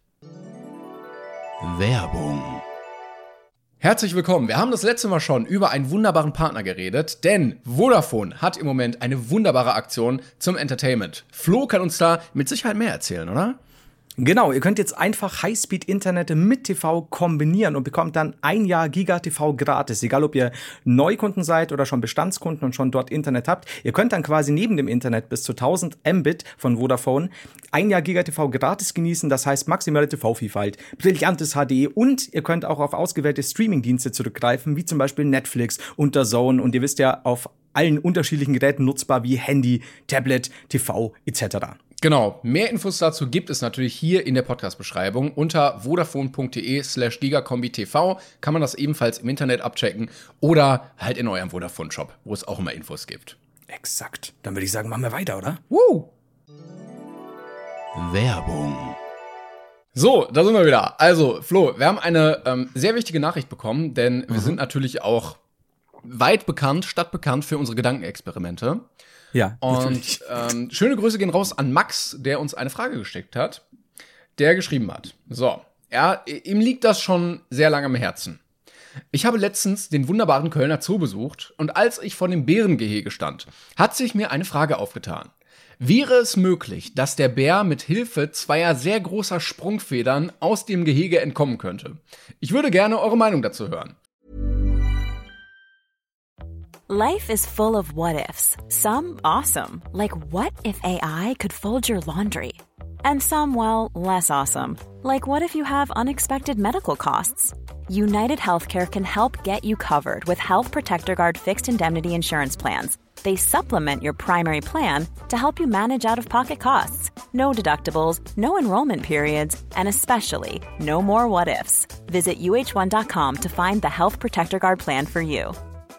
Werbung. Herzlich willkommen. Wir haben das letzte Mal schon über einen wunderbaren Partner geredet, denn Vodafone hat im Moment eine wunderbare Aktion zum Entertainment. Flo kann uns da mit Sicherheit mehr erzählen, oder? Genau, ihr könnt jetzt einfach Highspeed-Internet mit T V kombinieren und bekommt dann ein Jahr Giga-T V gratis. Egal, ob ihr Neukunden seid oder schon Bestandskunden und schon dort Internet habt. Ihr könnt dann quasi neben dem Internet bis zu tausend Mbit von Vodafone ein Jahr Giga-T V gratis genießen. Das heißt maximale T V-Vielfalt, brillantes H D und ihr könnt auch auf ausgewählte Streaming-Dienste zurückgreifen, wie zum Beispiel Netflix und D A Z N. Und ihr wisst ja, auf allen unterschiedlichen Geräten nutzbar wie Handy, Tablet, T V et cetera. Genau, mehr Infos dazu gibt es natürlich hier in der Podcast-Beschreibung. Unter vodafone.de slash gigakombi.tv kann man das ebenfalls im Internet abchecken oder halt in eurem Vodafone-Shop, wo es auch immer Infos gibt. Exakt. Dann würde ich sagen, machen wir weiter, oder? Woo! Werbung. So, da sind wir wieder. Also, Flo, wir haben eine ähm, sehr wichtige Nachricht bekommen, denn mhm. wir sind natürlich auch weit bekannt, stadtbekannt für unsere Gedankenexperimente. Ja, und ähm, schöne Grüße gehen raus an Max, der uns eine Frage gesteckt hat, der geschrieben hat. So, er, ihm liegt das schon sehr lange am Herzen. Ich habe letztens den wunderbaren Kölner Zoo besucht und als ich vor dem Bärengehege stand, hat sich mir eine Frage aufgetan. Wäre es möglich, dass der Bär mit Hilfe zweier sehr großer Sprungfedern aus dem Gehege entkommen könnte? Ich würde gerne eure Meinung dazu hören. Life is full of what-ifs. Some awesome, like what if A I could fold your laundry? And some, well, less awesome. Like what if you have unexpected medical costs? United Healthcare can help get you covered with Health Protector Guard fixed indemnity insurance plans. They supplement your primary plan to help you manage out-of-pocket costs. No deductibles, no enrollment periods, and especially no more what-ifs. Visit U H one dot com to find the Health Protector Guard plan for you.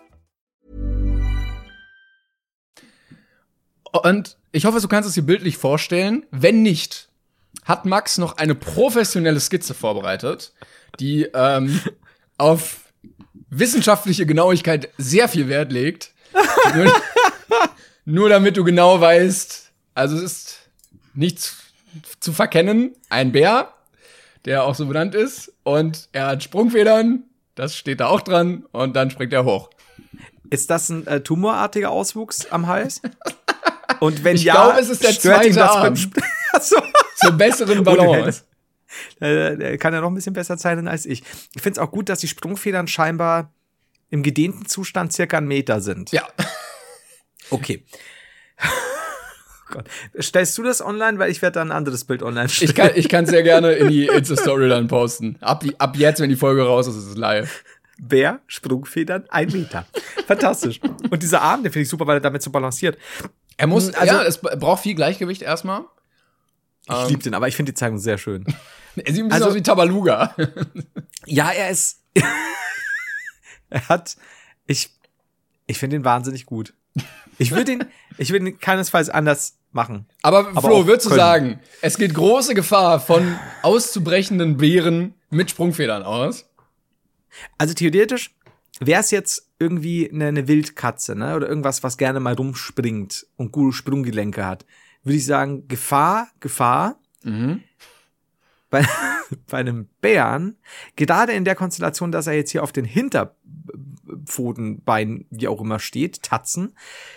Und ich hoffe, du kannst es dir bildlich vorstellen. Wenn nicht, hat Max noch eine professionelle Skizze vorbereitet, die ähm, auf wissenschaftliche Genauigkeit sehr viel Wert legt. nur, nur damit du genau weißt, also es ist nichts zu verkennen. Ein Bär, der auch so benannt ist, und er hat Sprungfedern, das steht da auch dran, und dann springt er hoch. Ist das ein äh, tumorartiger Auswuchs am Hals? Und wenn ich ja, glaube, es ist der stört ihn zweite das Arm. beim Sp- Achso. Zur besseren Balance. Der, der kann ja noch ein bisschen besser zeichnen als ich. Ich finde es auch gut, dass die Sprungfedern scheinbar im gedehnten Zustand circa einen Meter sind. Ja. Okay. Gott. Stellst du das online? Weil ich werde da ein anderes Bild online stellen. Ich kann ich kann sehr gerne in die Insta-Story dann posten. Ab, ab jetzt, wenn die Folge raus ist, ist es live. Bär, Sprungfedern, ein Meter. Fantastisch. Und dieser Arm, den finde ich super, weil er damit so balanciert. Er muss, Also- ja, es braucht viel Gleichgewicht erstmal. Ich Ähm. liebe den, aber ich finde die Zeichnung sehr schön. Er sieht ein bisschen Also- aus wie Tabaluga. Ja, er ist. Er hat. Ich. Ich finde ihn wahnsinnig gut. Ich würde ihn. Ich würde ihn keinesfalls anders machen. Aber, Aber Flo, auch würdest du können. sagen, es geht große Gefahr von auszubrechenden Bären mit Sprungfedern aus? Also theoretisch wäre es jetzt irgendwie eine, eine Wildkatze, ne? Oder irgendwas, was gerne mal rumspringt und gute Sprunggelenke hat. Würde ich sagen, Gefahr, Gefahr. Mhm. Bei, bei einem Bären, gerade in der Konstellation, dass er jetzt hier auf den Hinterpfotenbeinen, wie auch immer, steht, Tatzen.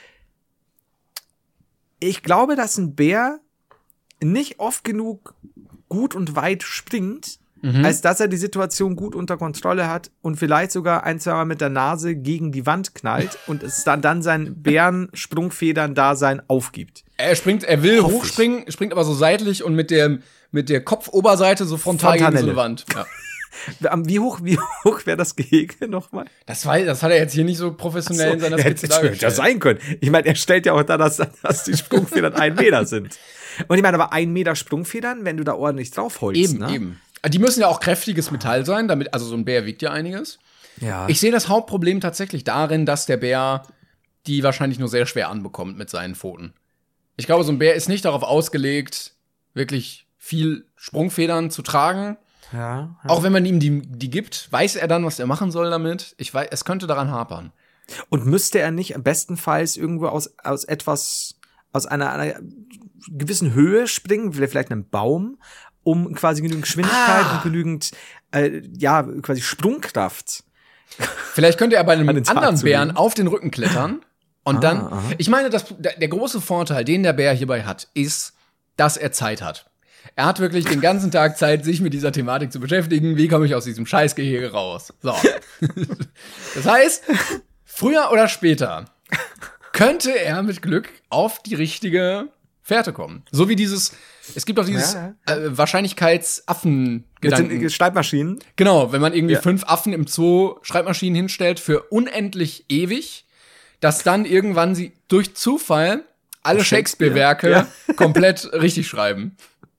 Ich glaube, dass ein Bär nicht oft genug gut und weit springt, Mhm. als dass er die Situation gut unter Kontrolle hat und vielleicht sogar ein, zwei Mal mit der Nase gegen die Wand knallt und es dann, dann sein Bären-Sprungfedern-Dasein aufgibt. Er springt, er will Hoffe ich. hochspringen, springt aber so seitlich und mit dem mit der Kopfoberseite so frontal gegen so eine Fontanelle. Wand. Ja. Wie hoch, wie hoch wäre das Gehege nochmal? Das, war, das hat er jetzt hier nicht so professionell in seiner ja, Skizze das hätte ja dargestellt. sein können. Ich meine, er stellt ja auch da, dass, dass die Sprungfedern ein Meter sind. Und ich meine, aber ein Meter Sprungfedern, wenn du da ordentlich draufholst. Eben, ne? eben. Die müssen ja auch kräftiges Metall sein, damit, also so ein Bär wiegt ja einiges. Ja. Ich sehe das Hauptproblem tatsächlich darin, dass der Bär die wahrscheinlich nur sehr schwer anbekommt mit seinen Pfoten. Ich glaube, so ein Bär ist nicht darauf ausgelegt, wirklich viel Sprungfedern zu tragen. ja, ja. Auch wenn man ihm die, die gibt, weiß er dann, was er machen soll damit. Ich weiß, es könnte daran hapern. Und müsste er nicht bestenfalls irgendwo aus, aus etwas, aus einer, einer gewissen Höhe springen, vielleicht einem Baum, um quasi genügend Geschwindigkeit Ah. und genügend, äh, ja, quasi Sprungkraft. Vielleicht könnte er bei einem An den Tag anderen zu Bären legen. auf den Rücken klettern. Und Ah, dann, aha. ich meine, das, der, der große Vorteil, den der Bär hierbei hat, ist, dass er Zeit hat. Er hat wirklich den ganzen Tag Zeit, sich mit dieser Thematik zu beschäftigen. Wie komme ich aus diesem Scheißgehege raus? So. Das heißt, früher oder später könnte er mit Glück auf die richtige Fährte kommen. So wie dieses, es gibt auch dieses Ja, äh, Wahrscheinlichkeitsaffen-Gedanken. Mit den Schreibmaschinen. Genau, wenn man irgendwie Ja. fünf Affen im Zoo Schreibmaschinen hinstellt für unendlich ewig, dass dann irgendwann sie durch Zufall alle Shakespeare, Shakespeare-Werke komplett richtig schreiben.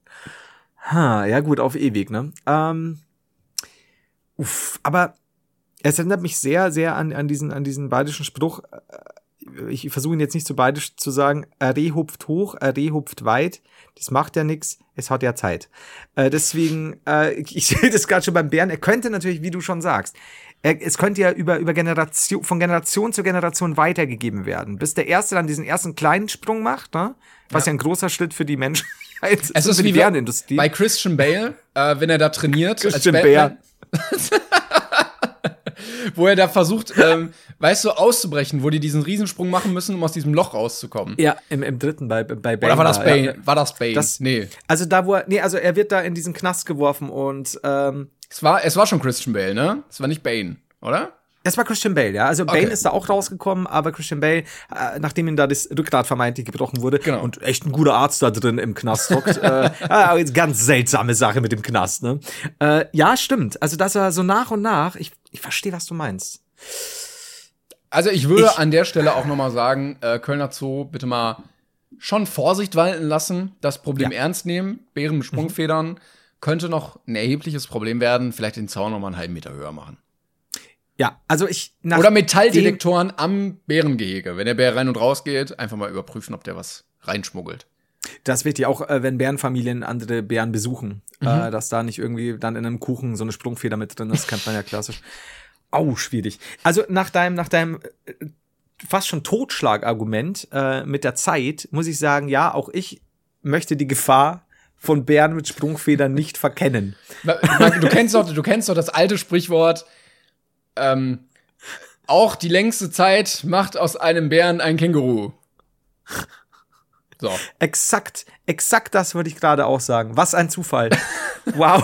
Ha, ja gut, auf ewig, ne? Ähm, uff, aber es erinnert mich sehr, sehr an, an diesen, an diesen badischen Spruch. Ich versuche ihn jetzt nicht so badisch zu sagen. Er Reh hupft hoch, er Reh hupft weit. Das macht ja nix, es hat ja Zeit. Äh, deswegen, äh, ich sehe das gerade schon beim Bären. Er könnte natürlich, wie du schon sagst, er, es könnte ja über, über Generation, von Generation zu Generation weitergegeben werden. Bis der Erste dann diesen ersten kleinen Sprung macht, ne? Was ja, Ja. ein großer Schritt für die Menschheit ist. Es ist für die wie Bärenindustrie. bei Christian Bale, äh, wenn er da trainiert Christian als Batman, wo er da versucht, ähm, weißt du, auszubrechen, wo die diesen Riesensprung machen müssen, um aus diesem Loch rauszukommen. Ja, im, im dritten bei, bei Bane. Oder war das da, Bane? ja. War das Bane? Das- nee. Also da, wo er, nee, also er wird da in diesen Knast geworfen und, ähm, Es war, es war schon Christian Bale, ne? Es war nicht Bane, oder? Es war Christian Bale, ja. Also Bane Okay. ist da auch rausgekommen, aber Christian Bale, äh, nachdem ihm da das Rückgrat vermeintlich gebrochen wurde Genau. und echt ein guter Arzt da drin im Knast hockt, äh, aber jetzt ganz seltsame Sache mit dem Knast, ne? Äh, ja, stimmt. Also dass er so nach und nach, ich, ich verstehe, was du meinst. Also ich würde Ich- an der Stelle auch noch mal sagen, äh, Kölner Zoo, bitte mal schon Vorsicht walten lassen, das Problem Ja. ernst nehmen. Bären mit Sprungfedern könnte noch ein erhebliches Problem werden. Vielleicht den Zaun noch mal einen halben Meter höher machen. Ja, also ich nach Oder Metalldetektoren am Bärengehege. Wenn der Bär rein und raus geht, einfach mal überprüfen, ob der was reinschmuggelt. Das wird ja auch, äh, wenn Bärenfamilien andere Bären besuchen, äh, dass da nicht irgendwie dann in einem Kuchen so eine Sprungfeder mit drin ist, kennt man ja klassisch. Au, schwierig. Also nach deinem, nach deinem äh, fast schon Totschlagargument äh, mit der Zeit muss ich sagen, ja, auch ich möchte die Gefahr von Bären mit Sprungfedern nicht verkennen. Du kennst doch, du kennst doch das alte Sprichwort, ähm, auch die längste Zeit macht aus einem Bären ein Känguru. So. Exakt, exakt das würde ich gerade auch sagen. Was ein Zufall. Wow.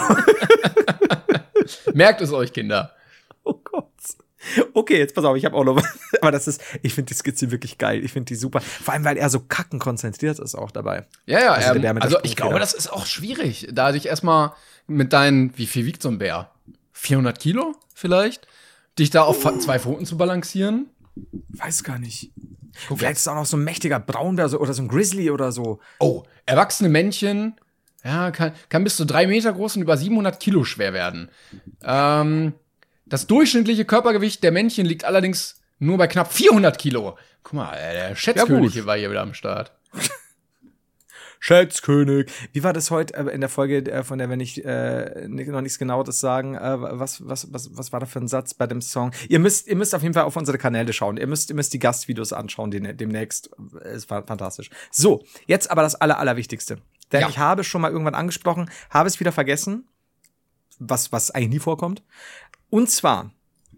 Merkt es euch, Kinder. Oh Gott. Okay, jetzt pass auf, ich habe auch noch was. Aber das ist, ich finde die Skizze wirklich geil. Ich finde die super. Vor allem, weil er so kackenkonzentriert ist auch dabei. Ja, ja, Also der ähm, Bär mit der also ich Sprungfeder. glaube, das ist auch schwierig, da dich erstmal mit deinen, wie viel wiegt so ein Bär? vierhundert Kilo vielleicht? Dich da auf Oh. zwei Pfoten zu balancieren? Weiß gar nicht. Guck Vielleicht ist es auch noch so ein mächtiger Braunbär so, oder so ein Grizzly oder so. Oh, erwachsene Männchen, ja, kann, kann bis zu drei Meter groß und über siebenhundert Kilo schwer werden. Ähm, das durchschnittliche Körpergewicht der Männchen liegt allerdings nur bei knapp vierhundert Kilo. Guck mal, äh, der Schätzkönig gut. war hier wieder am Start. Schätzkönig. Wie war das heute äh, in der Folge, äh, von der, wenn ich äh, nicht- noch nichts Genaues sagen, äh, was, was, was, was war da für ein Satz bei dem Song? Ihr müsst, ihr müsst auf jeden Fall auf unsere Kanäle schauen. Ihr müsst, ihr müsst die Gastvideos anschauen den, demnächst. Es war fantastisch. So, jetzt aber das Aller, Allerwichtigste. Denn Ja. ich habe schon mal irgendwann angesprochen, habe es wieder vergessen, was, was eigentlich nie vorkommt. Und zwar,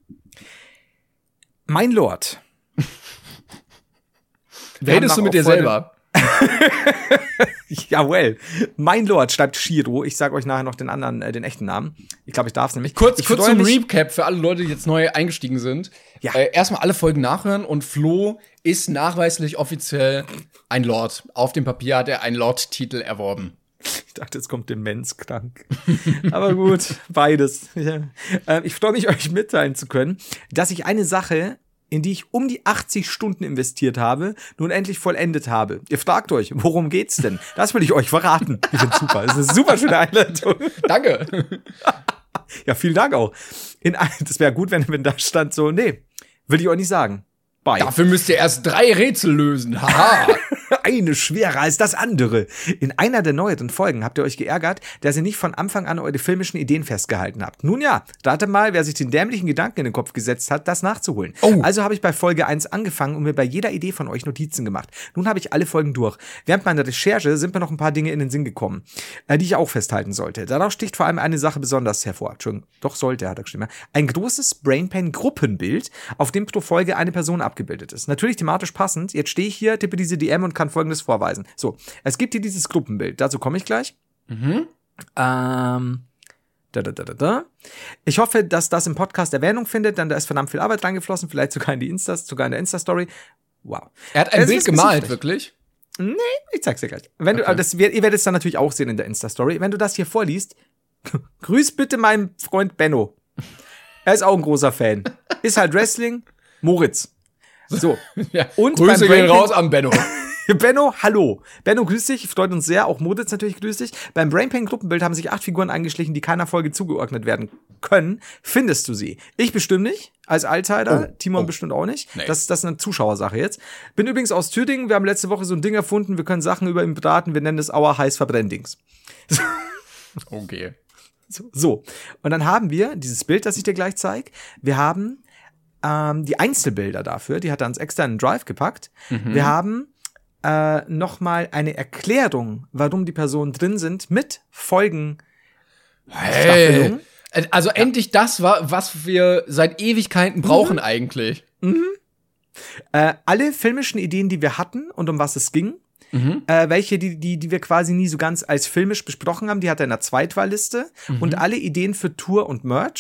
mein Lord. Wir haben Redest du nach mit dir auch Folge- selber? Jawohl. Mein Lord, schreibt Shiro. Ich sage euch nachher noch den anderen, äh, den echten Namen. Ich glaube, ich darf es nämlich. Kurz, ich kurz freue zum mich- Recap für alle Leute, die jetzt neu eingestiegen sind. Ja. Äh, erstmal alle Folgen nachhören und Flo ist nachweislich offiziell ein Lord. Auf dem Papier hat er einen Lord-Titel erworben. Ich dachte, jetzt kommt demenzkrank. Aber gut, beides. Ja. Äh, ich freue mich, euch mitteilen zu können, dass ich eine Sache, in die ich um die achtzig Stunden investiert habe, nun endlich vollendet habe. Ihr fragt euch, worum geht's denn? Das will ich euch verraten. Ich finde super. Das ist eine super schöne Einleitung. Danke. Ja, vielen Dank auch. In, ein- das wäre gut, wenn, wenn da stand so, nee, will ich euch nicht sagen. Bye. Dafür müsst ihr erst drei Rätsel lösen. Haha. Eine schwerer als das andere. In einer der neueren Folgen habt ihr euch geärgert, dass ihr nicht von Anfang an eure filmischen Ideen festgehalten habt. Nun ja, rate mal, wer sich den dämlichen Gedanken in den Kopf gesetzt hat, das nachzuholen. Oh. Also habe ich bei Folge eins angefangen und mir bei jeder Idee von euch Notizen gemacht. Nun habe ich alle Folgen durch. Während meiner Recherche sind mir noch ein paar Dinge in den Sinn gekommen, äh, die ich auch festhalten sollte. Daraus sticht vor allem eine Sache besonders hervor. Entschuldigung, doch sollte, hat er geschrieben. Ein großes Brainpan-Gruppenbild, auf dem pro Folge eine Person abgebildet ist. Natürlich thematisch passend. Jetzt stehe ich hier, tippe diese D M und kann Folgendes vorweisen. So, es gibt hier dieses Gruppenbild. Dazu komme ich gleich. Mhm. Ähm, da, da, da, da, da. Ich hoffe, dass das im Podcast Erwähnung findet, denn da ist verdammt viel Arbeit reingeflossen, vielleicht sogar in die Instas, sogar in der Insta-Story. Wow. Er hat ein Es Bild ist ein bisschen gemalt, frech. wirklich. Ich zeig's dir gleich. Wenn du, Okay. das, ihr werdet es dann natürlich auch sehen in der Insta-Story. Wenn du das hier vorliest, grüß bitte meinen Freund Benno. Er ist auch ein großer Fan. Ist halt Wrestling, Moritz. So. Ja. Und Grüße beim gehen Brainpan- raus an Benno. Benno, hallo. Benno, grüß dich. Freut uns sehr. Auch Moritz natürlich grüß dich. Beim Brainpan-Gruppenbild haben sich acht Figuren eingeschlichen, die keiner Folge zugeordnet werden können. Findest du sie? Ich bestimmt nicht. Als Alltider. Oh. Timon Oh. bestimmt auch nicht. Nee. Das, das ist eine Zuschauersache jetzt. Bin übrigens aus Thüringen. Wir haben letzte Woche so ein Ding erfunden. Wir können Sachen über ihn beraten. Wir nennen es Auer heiß Verbrenndings. Okay. So, so. Und dann haben wir dieses Bild, das ich dir gleich zeige. Wir haben ähm, die Einzelbilder dafür. Die hat er ans externen Drive gepackt. Wir haben äh, noch mal eine Erklärung, warum die Personen drin sind, mit Folgen. Hey. Staffelung. Also endlich das, wa- was wir seit Ewigkeiten brauchen Mhm. eigentlich. Äh, alle filmischen Ideen, die wir hatten und um was es ging. Äh, welche, die, die, die wir quasi nie so ganz als filmisch besprochen haben, die hat er in der Zweitwahlliste. Und alle Ideen für Tour und Merch.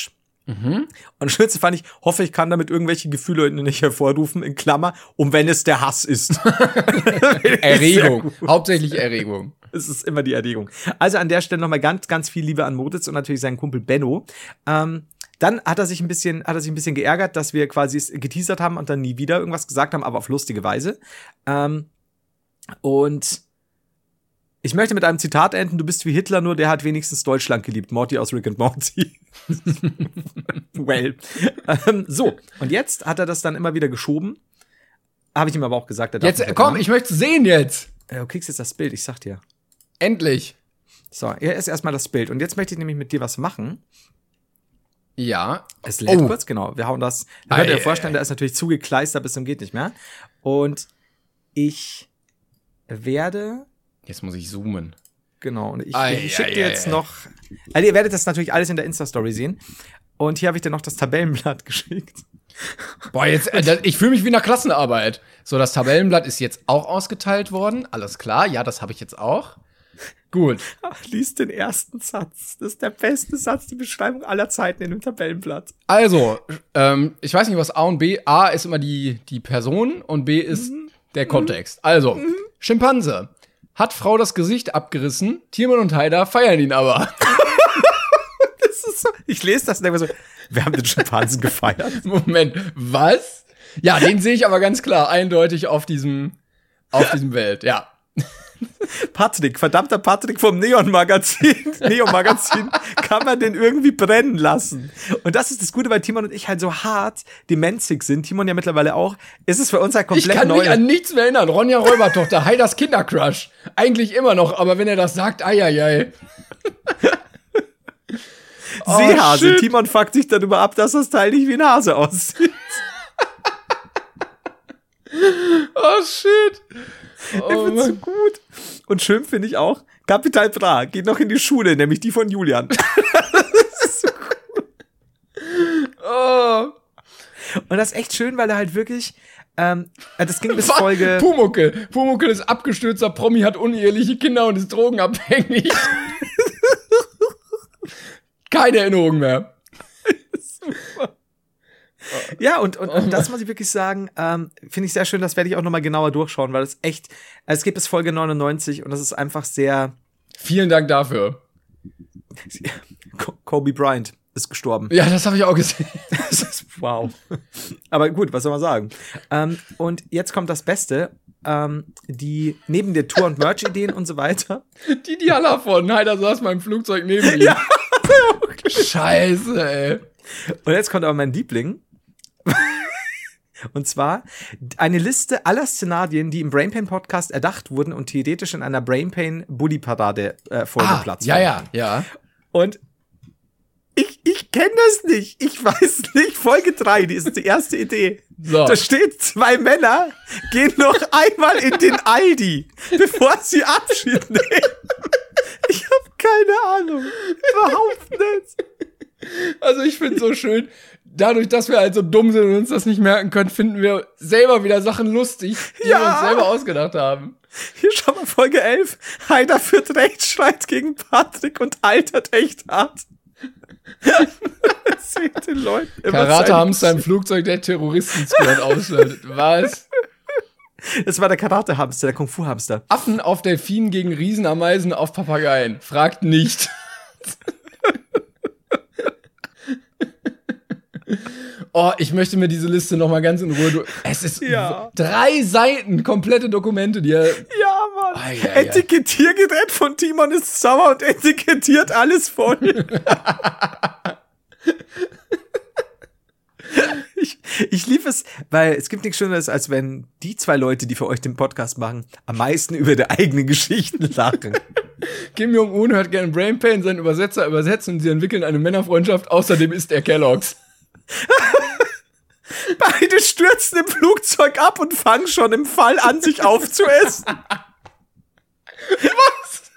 Mhm. Und das Schönste fand ich, hoffe, ich kann damit irgendwelche Gefühle nicht hervorrufen, in Klammer, um wenn es der Hass ist. Erregung. Hauptsächlich Erregung. Es ist immer die Erregung. Also an der Stelle nochmal ganz, ganz viel Liebe an Moritz und natürlich seinen Kumpel Benno. Ähm, dann hat er sich ein bisschen, hat er sich ein bisschen geärgert, dass wir quasi geteasert haben und dann nie wieder irgendwas gesagt haben, aber auf lustige Weise. Ähm, und ich möchte mit einem Zitat enden: Du bist wie Hitler, nur der hat wenigstens Deutschland geliebt. Morty aus Rick and Morty. Well. Ähm, so, und jetzt hat er das dann immer wieder geschoben. Habe ich ihm aber auch gesagt. Er darf Jetzt, komm, ich möchte sehen jetzt. Du kriegst jetzt das Bild, ich sag dir. Endlich. So, hier ist erstmal das Bild. Und jetzt möchte ich nämlich mit dir was machen. Ja. Es lädt Oh. kurz, genau. Wir hauen das. Da könnt ihr euch vorstellen, der ist natürlich zugekleistert bis zum geht nicht mehr. Und ich werde Jetzt muss ich zoomen. Genau, und ich, Ei, ich schicke ei, dir ei, jetzt ei. noch. Also ihr werdet das natürlich alles in der Insta-Story sehen. Und hier habe ich dir noch das Tabellenblatt geschickt. Boah, jetzt, äh, das, ich fühle mich wie in der Klassenarbeit. So, das Tabellenblatt ist jetzt auch ausgeteilt worden. Alles klar, ja, das habe ich jetzt auch. Gut. Ach, lies den ersten Satz. Das ist der beste Satz, die Beschreibung aller Zeiten in dem Tabellenblatt. Also, ähm, ich weiß nicht, was A und B. A ist immer die, die Person und B ist Mhm. der Kontext. Also, Mhm. Schimpanse. Hat Frau das Gesicht abgerissen, Tiermann und Haider feiern ihn aber. Das ist so, ich lese das und denke mir so, wir haben den Schimpansen gefeiert. Moment, was? Ja, den sehe ich aber ganz klar, eindeutig auf diesem, auf diesem Bild, ja. Patrick, verdammter Patrick vom Neon-Magazin. Neon-Magazin, kann man den irgendwie brennen lassen? Und das ist das Gute, weil Timon und ich halt so hart demenzig sind. Timon ja mittlerweile auch. Ist es für uns halt komplett Ich kann neu. mich an nichts mehr erinnern. Ronja Räubertochter, Haiders Kindercrush. Eigentlich immer noch, aber wenn er das sagt, eieiei. Seehase. Oh, shit. Timon fuckt sich darüber ab, dass das Teil nicht wie ein Hase aussieht. Oh, shit. Ich Oh, find's so Mann. gut. Und schön finde ich auch, Capital Bra geht noch in die Schule, nämlich die von Julian. Oh. Und das ist echt schön, weil er halt wirklich, ähm, das ging bis Was? Folge... Pumuckel. Pumuckel ist abgestürzter Promi, hat uneheliche Kinder und ist drogenabhängig. Keine Erinnerung mehr. Ja, und, und, und das muss ich wirklich sagen, ähm, finde ich sehr schön, das werde ich auch nochmal genauer durchschauen, weil es echt, also es geht bis Folge neunundneunzig und das ist einfach sehr, Vielen Dank dafür. Kobe Bryant ist gestorben. Ja, das habe ich auch gesehen. Das ist, wow. Aber gut, was soll man sagen? Ähm, und jetzt kommt das Beste, ähm, die, neben der Tour- und Merch-Ideen und so weiter. Die Diana von Haider saß mal im Flugzeug neben ihm. Ja, Scheiße, ey. und jetzt kommt aber mein Liebling. Und zwar eine Liste aller Szenarien, die im Brainpain Podcast erdacht wurden und theoretisch in einer Brainpain Bully Parade äh, Folge Ah, Platz ja, fanden. ja, ja. Und ich, ich kenne das nicht. Ich weiß nicht. Folge drei, die ist die erste Idee. So. Da steht, zwei Männer gehen noch einmal in den Aldi, bevor sie Abschied nehmen. Ich habe keine Ahnung. Überhaupt nicht. Also ich finde so schön, dadurch, dass wir halt so dumm sind und uns das nicht merken können, finden wir selber wieder Sachen lustig, die Ja. wir uns selber ausgedacht haben. Hier schau mal, Folge elf. Haider führt Rechtsstreit gegen Patrick und altert echt hart. Erzählt den Leuten immer seine Karate-Hamster im Flugzeug, der Terroristen-Squad ausschaltet. Was? Das war der Karate-Hamster, der Kung-Fu-Hamster. Affen auf Delfinen gegen Riesenameisen auf Papageien. Fragt nicht. Oh, ich möchte mir diese Liste noch mal ganz in Ruhe durch. Es ist Ja. drei Seiten komplette Dokumente, die er. Ja, Mann. Ei, ei, ei. Etikettiergerät von Timon ist sauer und etikettiert alles voll. ich, ich liebe es, weil es gibt nichts Schöneres, als wenn die zwei Leute, die für euch den Podcast machen, am meisten über die eigenen Geschichten lachen. Kim Jong-un hört gerne Brain Pain, sein Übersetzer übersetzt und sie entwickeln eine Männerfreundschaft. Außerdem ist er Kellogg's. Beide stürzen im Flugzeug ab und fangen schon im Fall an, sich aufzuessen. Was?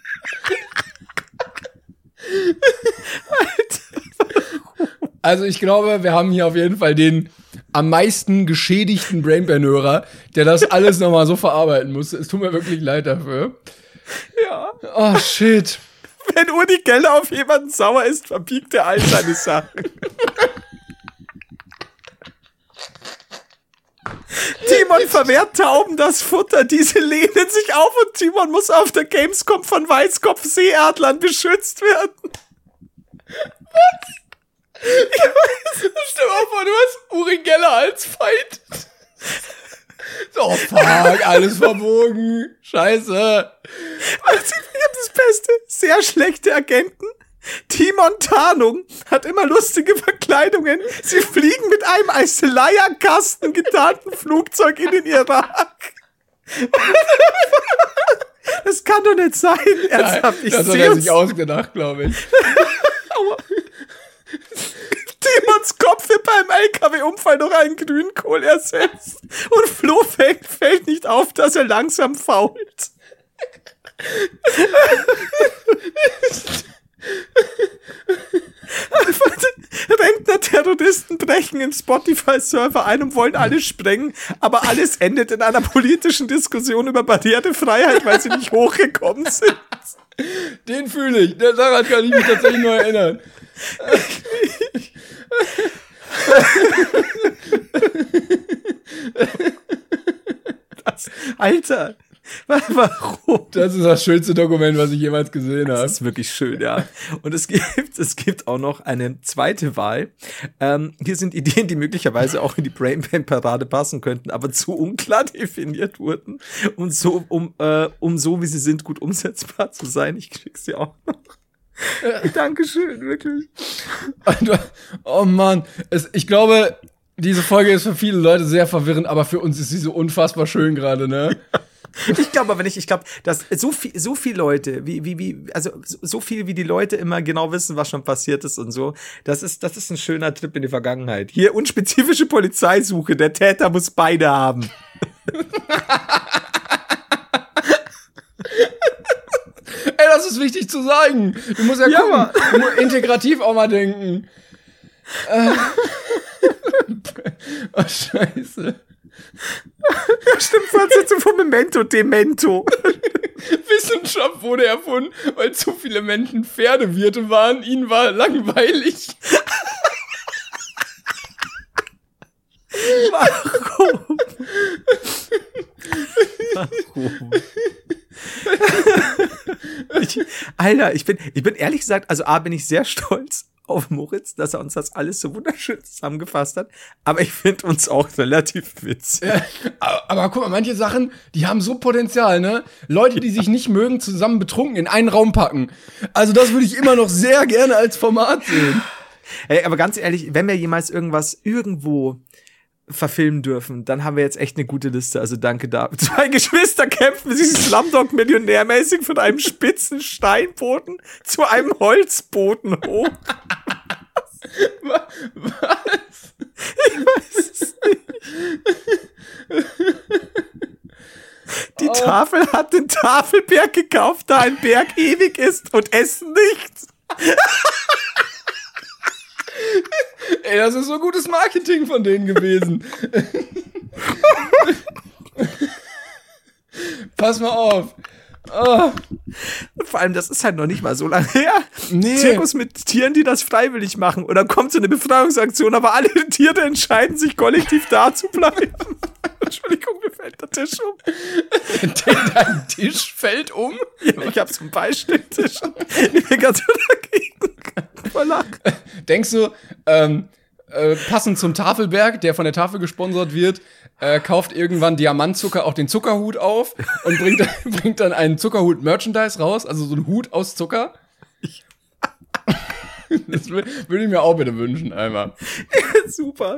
Also ich glaube, wir haben hier auf jeden Fall den am meisten geschädigten Brainpan-Hörer, der das alles nochmal so verarbeiten musste. Es tut mir wirklich leid dafür. Ja. Oh, shit. Wenn Udi Geller auf jemanden sauer ist, verbiegt er all seine Sachen. Timon verwehrt Tauben das Futter, diese lehnen sich auf und Timon muss auf der Gamescom von Weißkopf-Seeadlern beschützt werden. Was? Ich weiß. Stell dir mal vor, du hast Uri Geller als Feind. So, fuck, alles verbogen. Scheiße. Also, ich hab das Beste. Sehr schlechte Agenten. Timon Tarnung hat immer lustige Verkleidungen. Sie fliegen mit einem als Leierkasten getarnten Flugzeug in den Irak. Das kann doch nicht sein. Ernsthaft, ich das hat sehe er uns. sich ausgedacht, glaube ich. Timons Kopf wird beim L K W-Unfall durch einen Grünkohl ersetzt. Und Flo fällt, fällt nicht auf, dass er langsam fault. Rentner-Terroristen brechen im Spotify-Server ein und wollen alles sprengen, aber alles endet in einer politischen Diskussion über Barrierefreiheit, weil sie nicht hochgekommen sind. Den fühle ich. Daran kann ich mich tatsächlich nur erinnern. Das, Alter, warum? Das ist das schönste Dokument, was ich jemals gesehen habe. Das ist wirklich schön, ja. Und es gibt, es gibt auch noch eine zweite Wahl. Ähm, hier sind Ideen, die möglicherweise auch in die Brainpan-Parade passen könnten, aber zu unklar definiert wurden. Und so, um, äh, um so, wie sie sind, gut umsetzbar zu sein. Ich krieg's dir auch noch. Ja. Dankeschön, wirklich. Oh Mann, es, ich glaube, diese Folge ist für viele Leute sehr verwirrend, aber für uns ist sie so unfassbar schön gerade, ne? Ich glaube aber nicht, ich glaube, dass so viel, so viele Leute, wie, wie, wie, also so viel wie die Leute immer genau wissen, was schon passiert ist und so, das ist, das ist ein schöner Trip in die Vergangenheit. Hier unspezifische Polizeisuche, der Täter muss beide haben. Ey, das ist wichtig zu sagen. Du musst ja, Ja, gucken, du musst integrativ auch mal denken. Äh. Oh, scheiße. Ja, stimmt, Fortsetzung von Memento, Demento. Wissenschaft wurde erfunden, weil zu viele Menschen Pferdewirte waren. Ihnen war langweilig. Warum? Warum? Ich, Alter, ich bin, ich bin ehrlich gesagt, also A, bin ich sehr stolz auf Moritz, dass er uns das alles so wunderschön zusammengefasst hat. Aber ich finde uns auch relativ witzig. Ja, aber, aber guck mal, manche Sachen, die haben so Potenzial, ne? Leute, die sich nicht mögen, zusammen betrunken in einen Raum packen. Also das würde ich immer noch sehr gerne als Format sehen. Ey, aber ganz ehrlich, wenn wir jemals irgendwas irgendwo verfilmen dürfen, dann haben wir jetzt echt eine gute Liste. Also danke da. Zwei Geschwister kämpfen sich Slumdog-Millionärmäßig von einem spitzen Steinboden zu einem Holzboden hoch. Was? Ich weiß es nicht. Die oh. Tafel hat den Tafelberg gekauft, da ein Berg ewig ist und Essen nicht. Ey, das ist so gutes Marketing von denen gewesen. Pass mal auf. Oh. Vor allem, das ist halt noch nicht mal so lange her. Nee. Zirkus mit Tieren, die das freiwillig machen. Und dann kommt so eine Befreiungsaktion, aber alle Tiere entscheiden sich kollektiv da zu bleiben. Entschuldigung, mir fällt der Tisch um. Dein Tisch fällt um? Ja, ich hab so einen Beistelltisch. Ich bin ganz so dagegen. Voll lachen. Denkst du, ähm, äh, passend zum Tafelberg, der von der Tafel gesponsert wird, äh, kauft irgendwann Diamantzucker auch den Zuckerhut auf und bringt, bringt dann einen Zuckerhut-Merchandise raus, also so einen Hut aus Zucker? Das würde ich mir auch bitte wünschen, einmal. Super.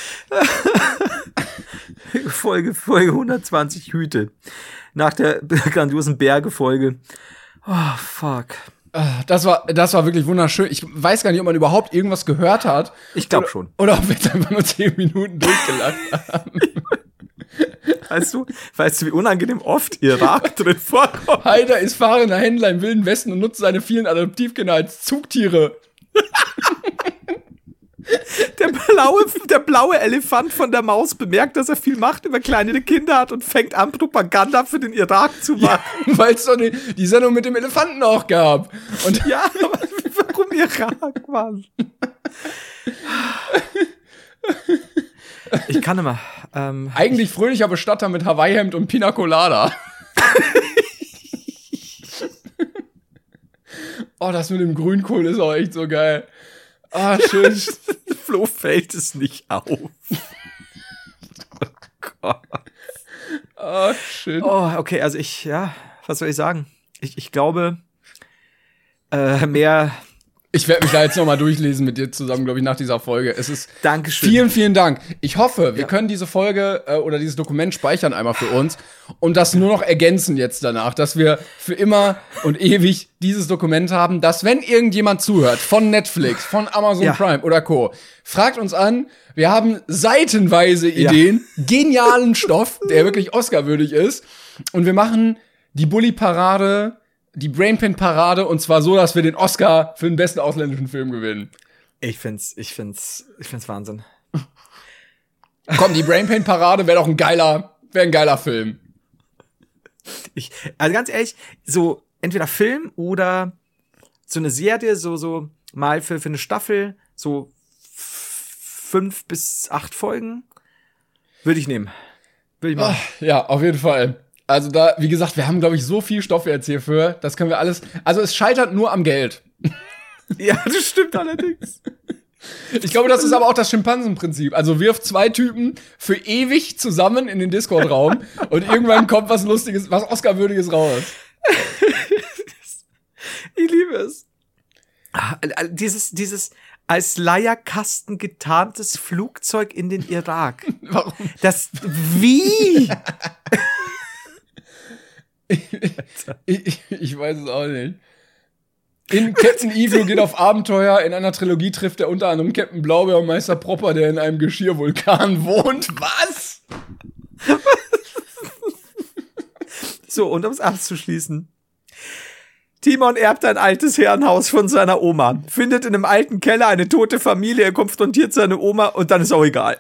Folge, Folge hundertzwanzig Hüte. Nach der grandiosen Berge-Folge. Oh, fuck. Das war, das war wirklich wunderschön. Ich weiß gar nicht, ob man überhaupt irgendwas gehört hat. Ich glaube schon. Oder ob wir jetzt einfach nur zehn Minuten durchgelacht haben. Weißt du, weißt du, wie unangenehm oft Irak drin vorkommt? Haider ist fahrender Händler im Wilden Westen und nutzt seine vielen Adoptivkinder als Zugtiere. Der blaue, der blaue Elefant von der Maus bemerkt, dass er viel Macht über kleine Kinder hat und fängt an, Propaganda für den Irak zu machen. Ja, weil es doch die, die Sendung mit dem Elefanten auch gab. Und ja, aber warum Irak, Mann? Ich kann immer. Ähm, Eigentlich fröhlicher Bestatter mit Hawaii-Hemd und Pina Colada. Oh, das mit dem Grünkohl ist auch echt so geil. Ah, schön. Flo fällt es nicht auf. Oh Gott. Oh, schön. Oh, okay, also ich, ja, was soll ich sagen? Ich, ich glaube, äh, mehr. Ich werde mich da jetzt nochmal durchlesen mit dir zusammen, glaube ich, nach dieser Folge. Es ist. Dankeschön. Vielen, vielen Dank. Ich hoffe, wir Ja. können diese Folge äh, oder dieses Dokument speichern einmal für uns und das nur noch ergänzen jetzt danach, dass wir für immer und ewig dieses Dokument haben, dass wenn irgendjemand zuhört von Netflix, von Amazon Ja. Prime oder Co., fragt uns an. Wir haben seitenweise Ideen, genialen Stoff, der wirklich Oscar-würdig ist. Und wir machen die Bully-Parade, die Brainpan-Parade, und zwar so, dass wir den Oscar für den besten ausländischen Film gewinnen. Ich find's, ich find's, ich find's Wahnsinn. Komm, die Brainpan-Parade wäre doch ein geiler, wäre ein geiler Film. Ich, also ganz ehrlich, so entweder Film oder so eine Serie, so, so mal für, für eine Staffel, so fünf bis acht Folgen, würde ich nehmen. Würde ich machen. Ja, auf jeden Fall. Also da, wie gesagt, wir haben, glaube ich, so viel Stoff jetzt hierfür. Das können wir alles. Also es scheitert nur am Geld. Ja, das stimmt allerdings. Ich glaube, das ist aber auch das Schimpansenprinzip. Also wirf zwei Typen für ewig zusammen in den Discord-Raum und irgendwann kommt was Lustiges, was Oscar-würdiges raus. Ich liebe es. Ah, Dieses, dieses als Leierkasten getarntes Flugzeug in den Irak. Warum? Das, wie? Ich, ich, ich weiß es auch nicht. In Captain Evil geht auf Abenteuer. In einer Trilogie trifft er unter anderem Captain Blaubeer und Meister Propper, der in einem Geschirrvulkan wohnt. Was? So, und um es abzuschließen. Timon erbt ein altes Herrenhaus von seiner Oma, findet in einem alten Keller eine tote Familie, er konfrontiert seine Oma und dann ist auch egal.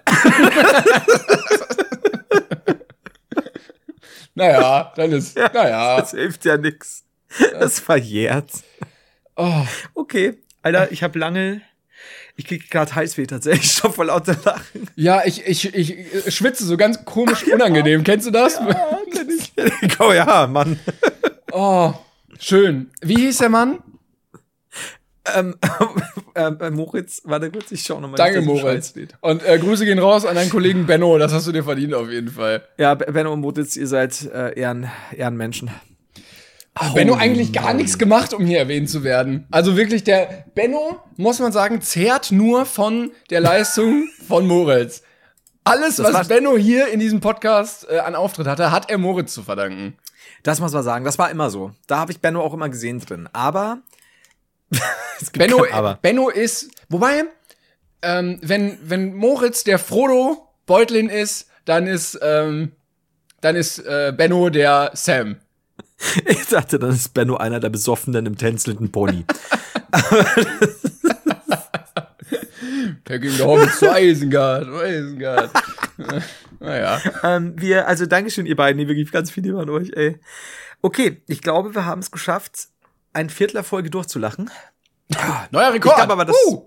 Naja, dann ist, naja. Das hilft ja nix. Das verjährt. Oh. Okay, Alter, ich habe lange, ich krieg grad Heißweh tatsächlich, schon vor lauter Lachen. Ja, ich, ich, ich schwitze so ganz komisch unangenehm. Kennst du das? Ja, kenn ich. Oh ja, Mann. Oh, schön. Wie hieß der Mann? Ähm, ähm, Moritz, warte kurz, ich schau nochmal. Danke, Moritz. Und äh, Grüße gehen raus an deinen Kollegen Benno, das hast du dir verdient auf jeden Fall. Ja, Benno und Moritz, ihr seid äh, Ehren, Ehrenmenschen. Ach, Benno eigentlich gar nichts gemacht, um hier erwähnt zu werden. Also wirklich, der Benno, muss man sagen, zehrt nur von der Leistung von Moritz. Alles, Das was war- Benno hier in diesem Podcast äh, an Auftritt hatte, hat er Moritz zu verdanken. Das muss man sagen, das war immer so. Da habe ich Benno auch immer gesehen drin. Aber es gibt Benno, kein Aber. Benno ist, wobei, ähm, wenn, wenn Moritz der Frodo Beutlin ist, dann ist, ähm, dann ist äh, Benno der Sam. Ich dachte, dann ist Benno einer der Besoffenen im tänzelnden Pony. Packing the Hobbits zu Isengard, Isengard. Naja. ähm, wir, also Dankeschön, ihr beiden, die wirklich ganz viel lieber an euch, ey. Okay, ich glaube, wir haben es geschafft, ein Viertel der Folge durchzulachen. Neuer Rekord. Ich glaube aber, das- Uh.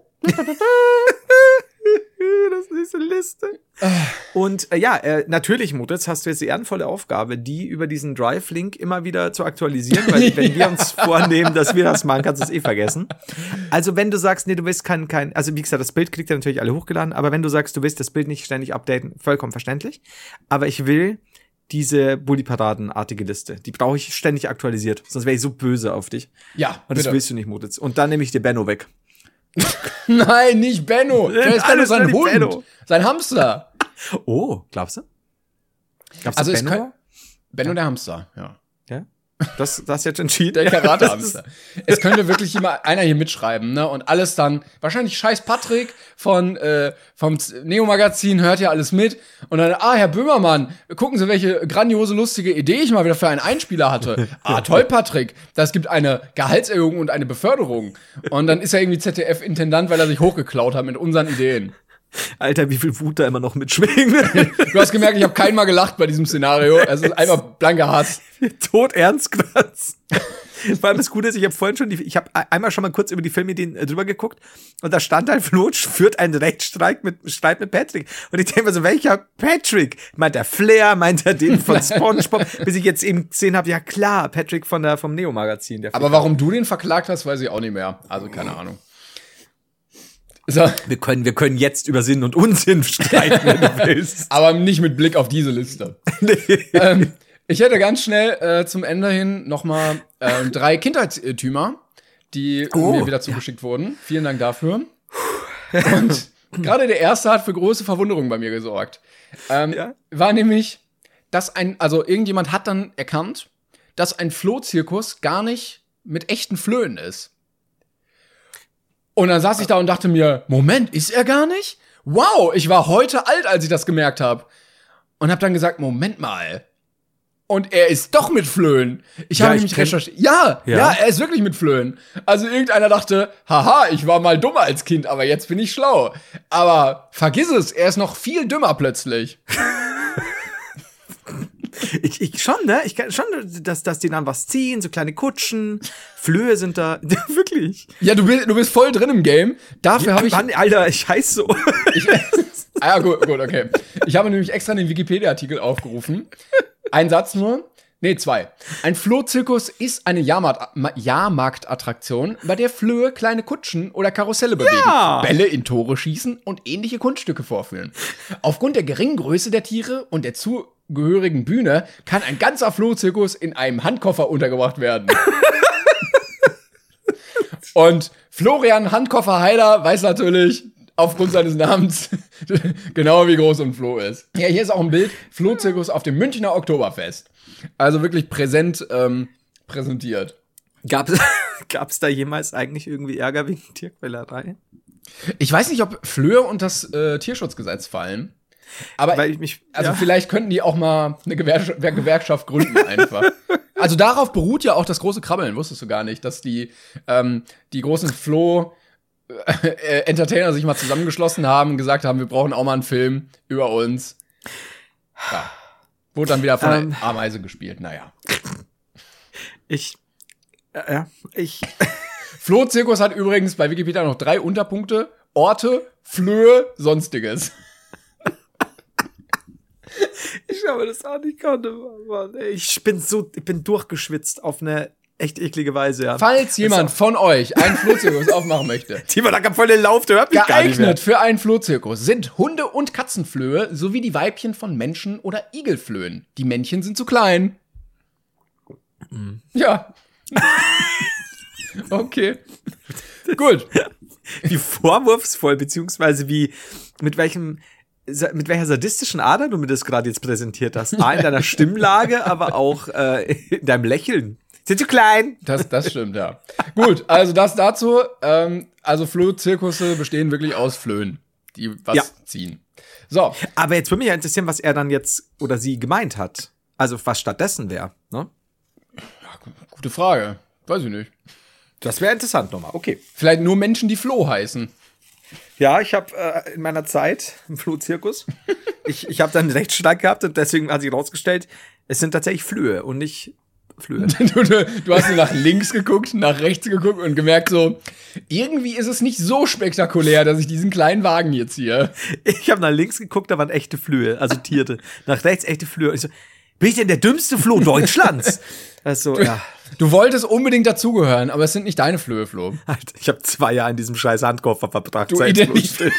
Das nächste Liste. Und äh, ja, äh, natürlich, Moritz, hast du jetzt die ehrenvolle Aufgabe, die über diesen Drive-Link immer wieder zu aktualisieren, weil wenn wir uns vornehmen, dass wir das machen, kannst du es eh vergessen. Also wenn du sagst, nee, du willst kein, kein, also wie gesagt, das Bild kriegt ihr natürlich alle hochgeladen, aber wenn du sagst, du willst das Bild nicht ständig updaten, vollkommen verständlich. Aber ich will diese Bulli-Paraden-artige Liste, die brauche ich ständig aktualisiert, sonst wäre ich so böse auf dich. Ja, Und das bitte. willst du nicht, Moritz. Und dann nehme ich dir Benno weg. Nein, nicht Benno. Vielleicht ist Benno Alles sein nur die Hund. Benno. Sein Hamster. Oh, glaubst du? Glaubst Also du es Benno? kann, Benno der Hamster, ja. Ja? Das, das jetzt entschieden. Der Karate-Hamster. Es könnte wirklich immer einer hier mitschreiben, ne? Und alles dann, wahrscheinlich scheiß Patrick von, äh, vom Neo-Magazin hört ja alles mit. Und dann, ah, Herr Böhmermann, gucken Sie, welche grandiose, lustige Idee ich mal wieder für einen Einspieler hatte. Ah, toll, Patrick. Das gibt eine Gehaltserhöhung und eine Beförderung. Und dann ist er irgendwie Z D F-Intendant, weil er sich hochgeklaut hat mit unseren Ideen. Alter, wie viel Wut da immer noch mitschwingt. Du hast gemerkt, ich habe keinen Mal gelacht bei diesem Szenario. Es ist einfach blanker Hass. Tot ernst Graz. Vor allem das Gute ist, ich habe vorhin schon, die, ich habe einmal schon mal kurz über die Filmideen äh, drüber geguckt und da stand halt, Flo führt einen Rechtsstreit mit, Streit mit Patrick. Und ich denke mir so, welcher Patrick? Meint er Flair? Meint er den von SpongeBob? Bis ich jetzt eben gesehen habe, ja klar, Patrick von der, vom Neo-Magazin. Der Aber warum du den verklagt hast, weiß ich auch nicht mehr. Also keine Ahnung. So. Wir können, wir können jetzt über Sinn und Unsinn streiten, wenn du willst. Aber nicht mit Blick auf diese Liste. Nee. ähm, ich hätte ganz schnell äh, zum Ende hin noch mal äh, drei Kindheitsirrtümer, die Oh, mir wieder zugeschickt ja. wurden. Vielen Dank dafür. Und gerade der erste hat für große Verwunderung bei mir gesorgt. Ähm, Ja? War nämlich, dass ein, also irgendjemand hat dann erkannt, dass ein Flohzirkus gar nicht mit echten Flöhen ist. Und dann saß ich da und dachte mir, Moment, ist er gar nicht? Wow, ich war heute alt, als ich das gemerkt habe. Und habe dann gesagt, Moment mal. Und er ist doch mit Flöhen. Ich Ja, habe ich nämlich kenn- recherchiert. Ja, ja, Ja. er ist wirklich mit Flöhen. Also irgendeiner dachte, haha, ich war mal dummer als Kind, aber jetzt bin ich schlau. Aber vergiss es, er ist noch viel dümmer plötzlich. Ich, ich schon, ne? Ich kann schon, dass, dass die dann was ziehen, so kleine Kutschen, Flöhe sind da. Wirklich. Ja, du bist, du bist voll drin im Game. Dafür habe ich... Mann, Alter, ich heiß so. Ich, ah ja, gut, gut, okay. Ich habe nämlich extra den Wikipedia-Artikel aufgerufen. Ein Satz nur. Nee, zwei. Ein Flohzirkus ist eine Jahrmarkt- Ma- Jahrmarktattraktion, bei der Flöhe kleine Kutschen oder Karusselle bewegen, Ja. Bälle in Tore schießen und ähnliche Kunststücke vorführen. Aufgrund der geringen Größe der Tiere und der zugehörigen Bühne kann ein ganzer Flohzirkus in einem Handkoffer untergebracht werden. Und Florian Handkoffer Heider weiß natürlich aufgrund seines Namens genau, wie groß ein Floh ist. Ja, hier ist auch ein Bild. Flohzirkus auf dem Münchner Oktoberfest. Also wirklich präsent ähm, präsentiert. Gab's, gab's da jemals eigentlich irgendwie Ärger wegen Tierquälerei? Ich weiß nicht, ob Flöhe und das äh, Tierschutzgesetz fallen. Aber Weil ich mich, also ja. vielleicht könnten die auch mal eine Gewerkschaft, Gewerkschaft gründen einfach. Also darauf beruht ja auch das große Krabbeln, wusstest du gar nicht, dass die ähm, die großen Floh äh, Entertainer sich mal zusammengeschlossen haben und gesagt haben, wir brauchen auch mal einen Film über uns. Ja. Wurde dann wieder von Ähm. der Ameise gespielt, naja. Ich, äh, ja, ich, Flohzirkus hat übrigens bei Wikipedia noch drei Unterpunkte. Orte, Flöhe, Sonstiges. ich habe das auch nicht konnte, Mann. Ey, Ich bin so, ich bin durchgeschwitzt auf eine echt eklige Weise, ja. Falls jemand von euch einen Flohzirkus aufmachen möchte, Timo, da kam voll den Lauf, der hört mich gar nicht mehr. geeignet für einen Flohzirkus sind Hunde- und Katzenflöhe sowie die Weibchen von Menschen- oder Igelflöhen. Die Männchen sind zu klein. Mhm. Ja. Okay. Gut. Wie vorwurfsvoll, beziehungsweise wie, mit welchem, mit welcher sadistischen Ader du mir das gerade jetzt präsentiert hast. A, in deiner Stimmlage, aber auch äh, in deinem Lächeln. Sind zu klein? Das, das stimmt, ja. Gut, also das dazu. Ähm, also Flohzirkusse bestehen wirklich aus Flöhen, die was Ja. ziehen. So, Aber jetzt würde mich ja interessieren, was er dann jetzt oder sie gemeint hat. Also was stattdessen wäre, ne? gute Frage. Weiß ich nicht. Das wäre interessant nochmal. Okay. Vielleicht nur Menschen, die Floh heißen. Ja, ich habe äh, in meiner Zeit im Flohzirkus, ich, ich habe dann einen Rechtsstreit gehabt und deswegen hat sich herausgestellt, es sind tatsächlich Flöhe und nicht Flöhe. Du, du, du hast nur nach links geguckt, nach rechts geguckt und gemerkt so, irgendwie ist es nicht so spektakulär, dass ich diesen kleinen Wagen hier ziehe. Ich habe nach links geguckt, da waren echte Flöhe, also Tiere. Nach rechts echte Flöhe. Und ich so, bin ich denn der dümmste Floh Deutschlands? Also, ja. Du wolltest unbedingt dazugehören, aber es sind nicht deine Flöhe, Flo. Alter, ich habe zwei Jahre in diesem scheiß Handkoffer verbracht. Du seit identif-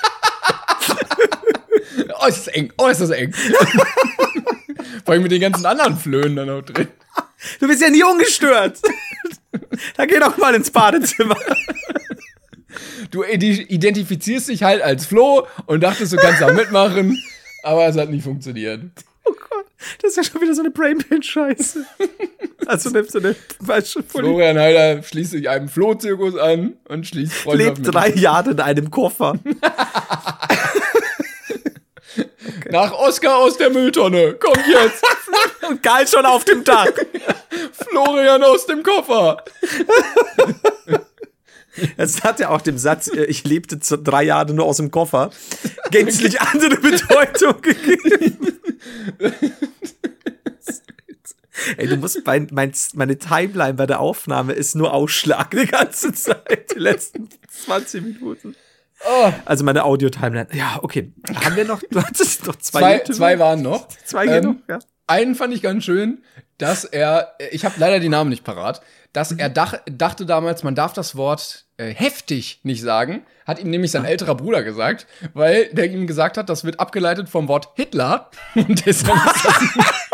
Oh, ist das eng, oh, ist das eng. Vor allem mit den ganzen anderen Flöhen da noch drin. Du bist ja nie ungestört. Da geh doch mal ins Badezimmer. Du ide- identifizierst dich halt als Flo und dachtest, du kannst da mitmachen, aber es hat nicht funktioniert. Oh Gott, das ist ja schon wieder so eine Brainpain-Scheiße. Also nimmst du eine falsche Florian Heider schließt sich einem Flohzirkus an und schließt Freundschaft lebt mit drei Jahre in einem Koffer. Nach Oscar aus der Mülltonne. Kommt jetzt. Und Karl schon auf dem Dach. Florian aus dem Koffer. Es hat ja auch dem Satz, äh, ich lebte zu drei Jahre nur aus dem Koffer, gänzlich andere Bedeutung gegeben. Ey, du musst mein, mein, meine Timeline bei der Aufnahme ist nur Ausschlag die ganze Zeit, die letzten zwanzig Minuten. Oh. Also meine Audio-Timeline. Ja, okay. Haben wir noch, du hattest noch zwei Zwei, YouTuber? zwei waren noch. Zwei ähm, genug, ja. Einen fand ich ganz schön, dass er, ich habe leider die Namen nicht parat, dass er dach, dachte damals, man darf das Wort äh, heftig nicht sagen, hat ihm nämlich sein älterer Bruder gesagt, weil der ihm gesagt hat, das wird abgeleitet vom Wort Hitler und deshalb ist das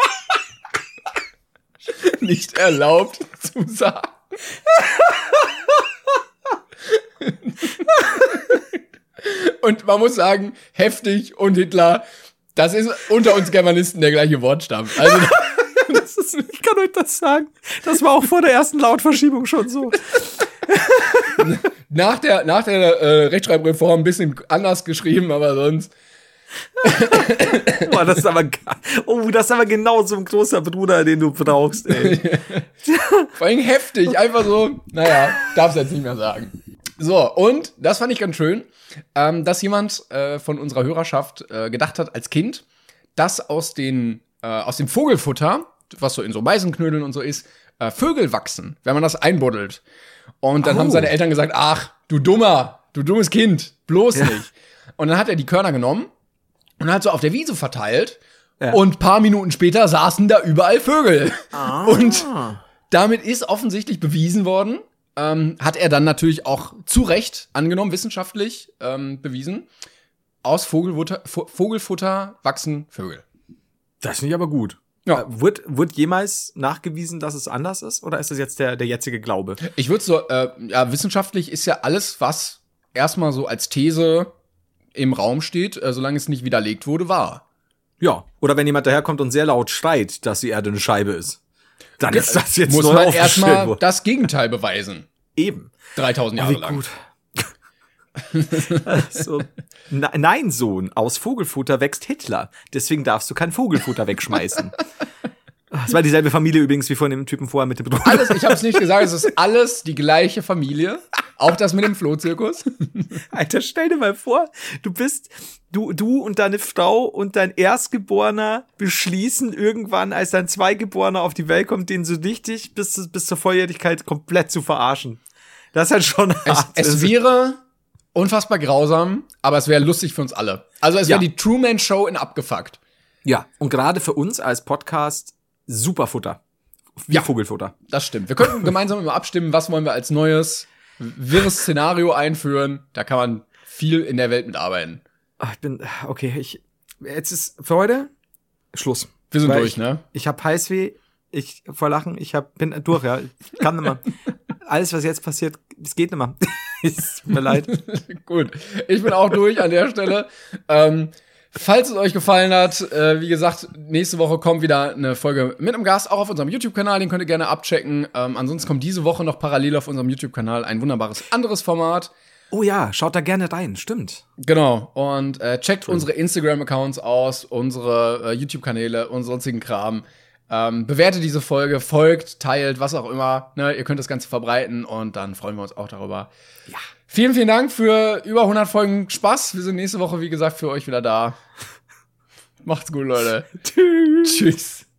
nicht erlaubt zu sagen. Und man muss sagen, heftig und Hitler, das ist unter uns Germanisten der gleiche Wortstamm. Also das ist, ich kann euch das sagen. Das war auch vor der ersten Lautverschiebung schon so. nach der, nach der äh, Rechtschreibreform ein bisschen anders geschrieben, aber sonst. Boah, das ist aber, oh, das ist aber genau so ein großer Bruder, den du brauchst, ey. Vor allem heftig, einfach so, naja, darf's jetzt nicht mehr sagen. So, und das fand ich ganz schön, ähm, dass jemand äh, von unserer Hörerschaft äh, gedacht hat als Kind, dass aus, den, äh, aus dem Vogelfutter, was so in so Meisenknödeln und so ist, äh, Vögel wachsen, wenn man das einbuddelt. Und dann oh. haben seine Eltern gesagt, ach, du Dummer, du dummes Kind, bloß ja. nicht. Und dann hat er die Körner genommen und hat so auf der Wiese verteilt. Ja. Und paar Minuten später saßen da überall Vögel. Ah. Und damit ist offensichtlich bewiesen worden, ähm, hat er dann natürlich auch zu Recht angenommen, wissenschaftlich ähm, bewiesen, aus Vogelfutter, Vogelfutter wachsen Vögel. Das finde ich aber gut. Ja. Äh, wird, wird jemals nachgewiesen, dass es anders ist? Oder ist das jetzt der, der jetzige Glaube? Ich würde so, äh, ja, wissenschaftlich ist ja alles, was erstmal so als These im Raum steht, äh, solange es nicht widerlegt wurde, wahr. Ja, oder wenn jemand daherkommt und sehr laut schreit, dass die Erde eine Scheibe ist, dann ist das jetzt muss neu man erstmal das Gegenteil beweisen. Eben. dreitausend Jahre lang. Gut. Also, na, nein, Sohn, aus Vogelfutter wächst Hitler. Deswegen darfst du kein Vogelfutter wegschmeißen. Das war dieselbe Familie übrigens wie von dem Typen vorher mit dem Bruder. Alles, ich habe es nicht gesagt, es ist alles die gleiche Familie. Auch das mit dem Flohzirkus. Alter, stell dir mal vor, du bist, du, du und deine Frau und dein Erstgeborener beschließen irgendwann, als dein Zweigeborener auf die Welt kommt, den so richtig bis, bis zur Volljährigkeit komplett zu verarschen. Das ist halt schon hart. Es, es wäre unfassbar grausam, aber es wäre lustig für uns alle. Also es wäre ja. die Truman-Show in abgefuckt. Ja, und gerade für uns als Podcast super Futter. Wie ja, Vogelfutter. Das stimmt. Wir könnten gemeinsam immer abstimmen, was wollen wir als neues wirres Szenario einführen. Da kann man viel in der Welt mitarbeiten. Ach, ich bin, okay, ich, jetzt ist für heute Schluss. Wir sind Weil durch, ich, ne? Ich hab Heißweh, ich vor Lachen, ich hab, bin durch, ja. Ich kann nicht mehr. Alles, was jetzt passiert, es geht nicht mehr. Es tut mir leid. Gut, ich bin auch durch an der Stelle. Ähm, falls es euch gefallen hat, äh, wie gesagt, nächste Woche kommt wieder eine Folge mit einem Gast, auch auf unserem YouTube-Kanal, den könnt ihr gerne abchecken. Ähm, ansonsten kommt diese Woche noch parallel auf unserem YouTube-Kanal ein wunderbares anderes Format. Oh ja, schaut da gerne rein, stimmt. Genau, und äh, checkt unsere Instagram-Accounts aus, unsere äh, YouTube-Kanäle und sonstigen Kram. Ähm, bewertet diese Folge, folgt, teilt, was auch immer. Ne? Ihr könnt das Ganze verbreiten und dann freuen wir uns auch darüber. Ja. Vielen, vielen Dank für über hundert Folgen Spaß. Wir sind nächste Woche, wie gesagt, für euch wieder da. Macht's gut, Leute. Tschüss. Tschüss.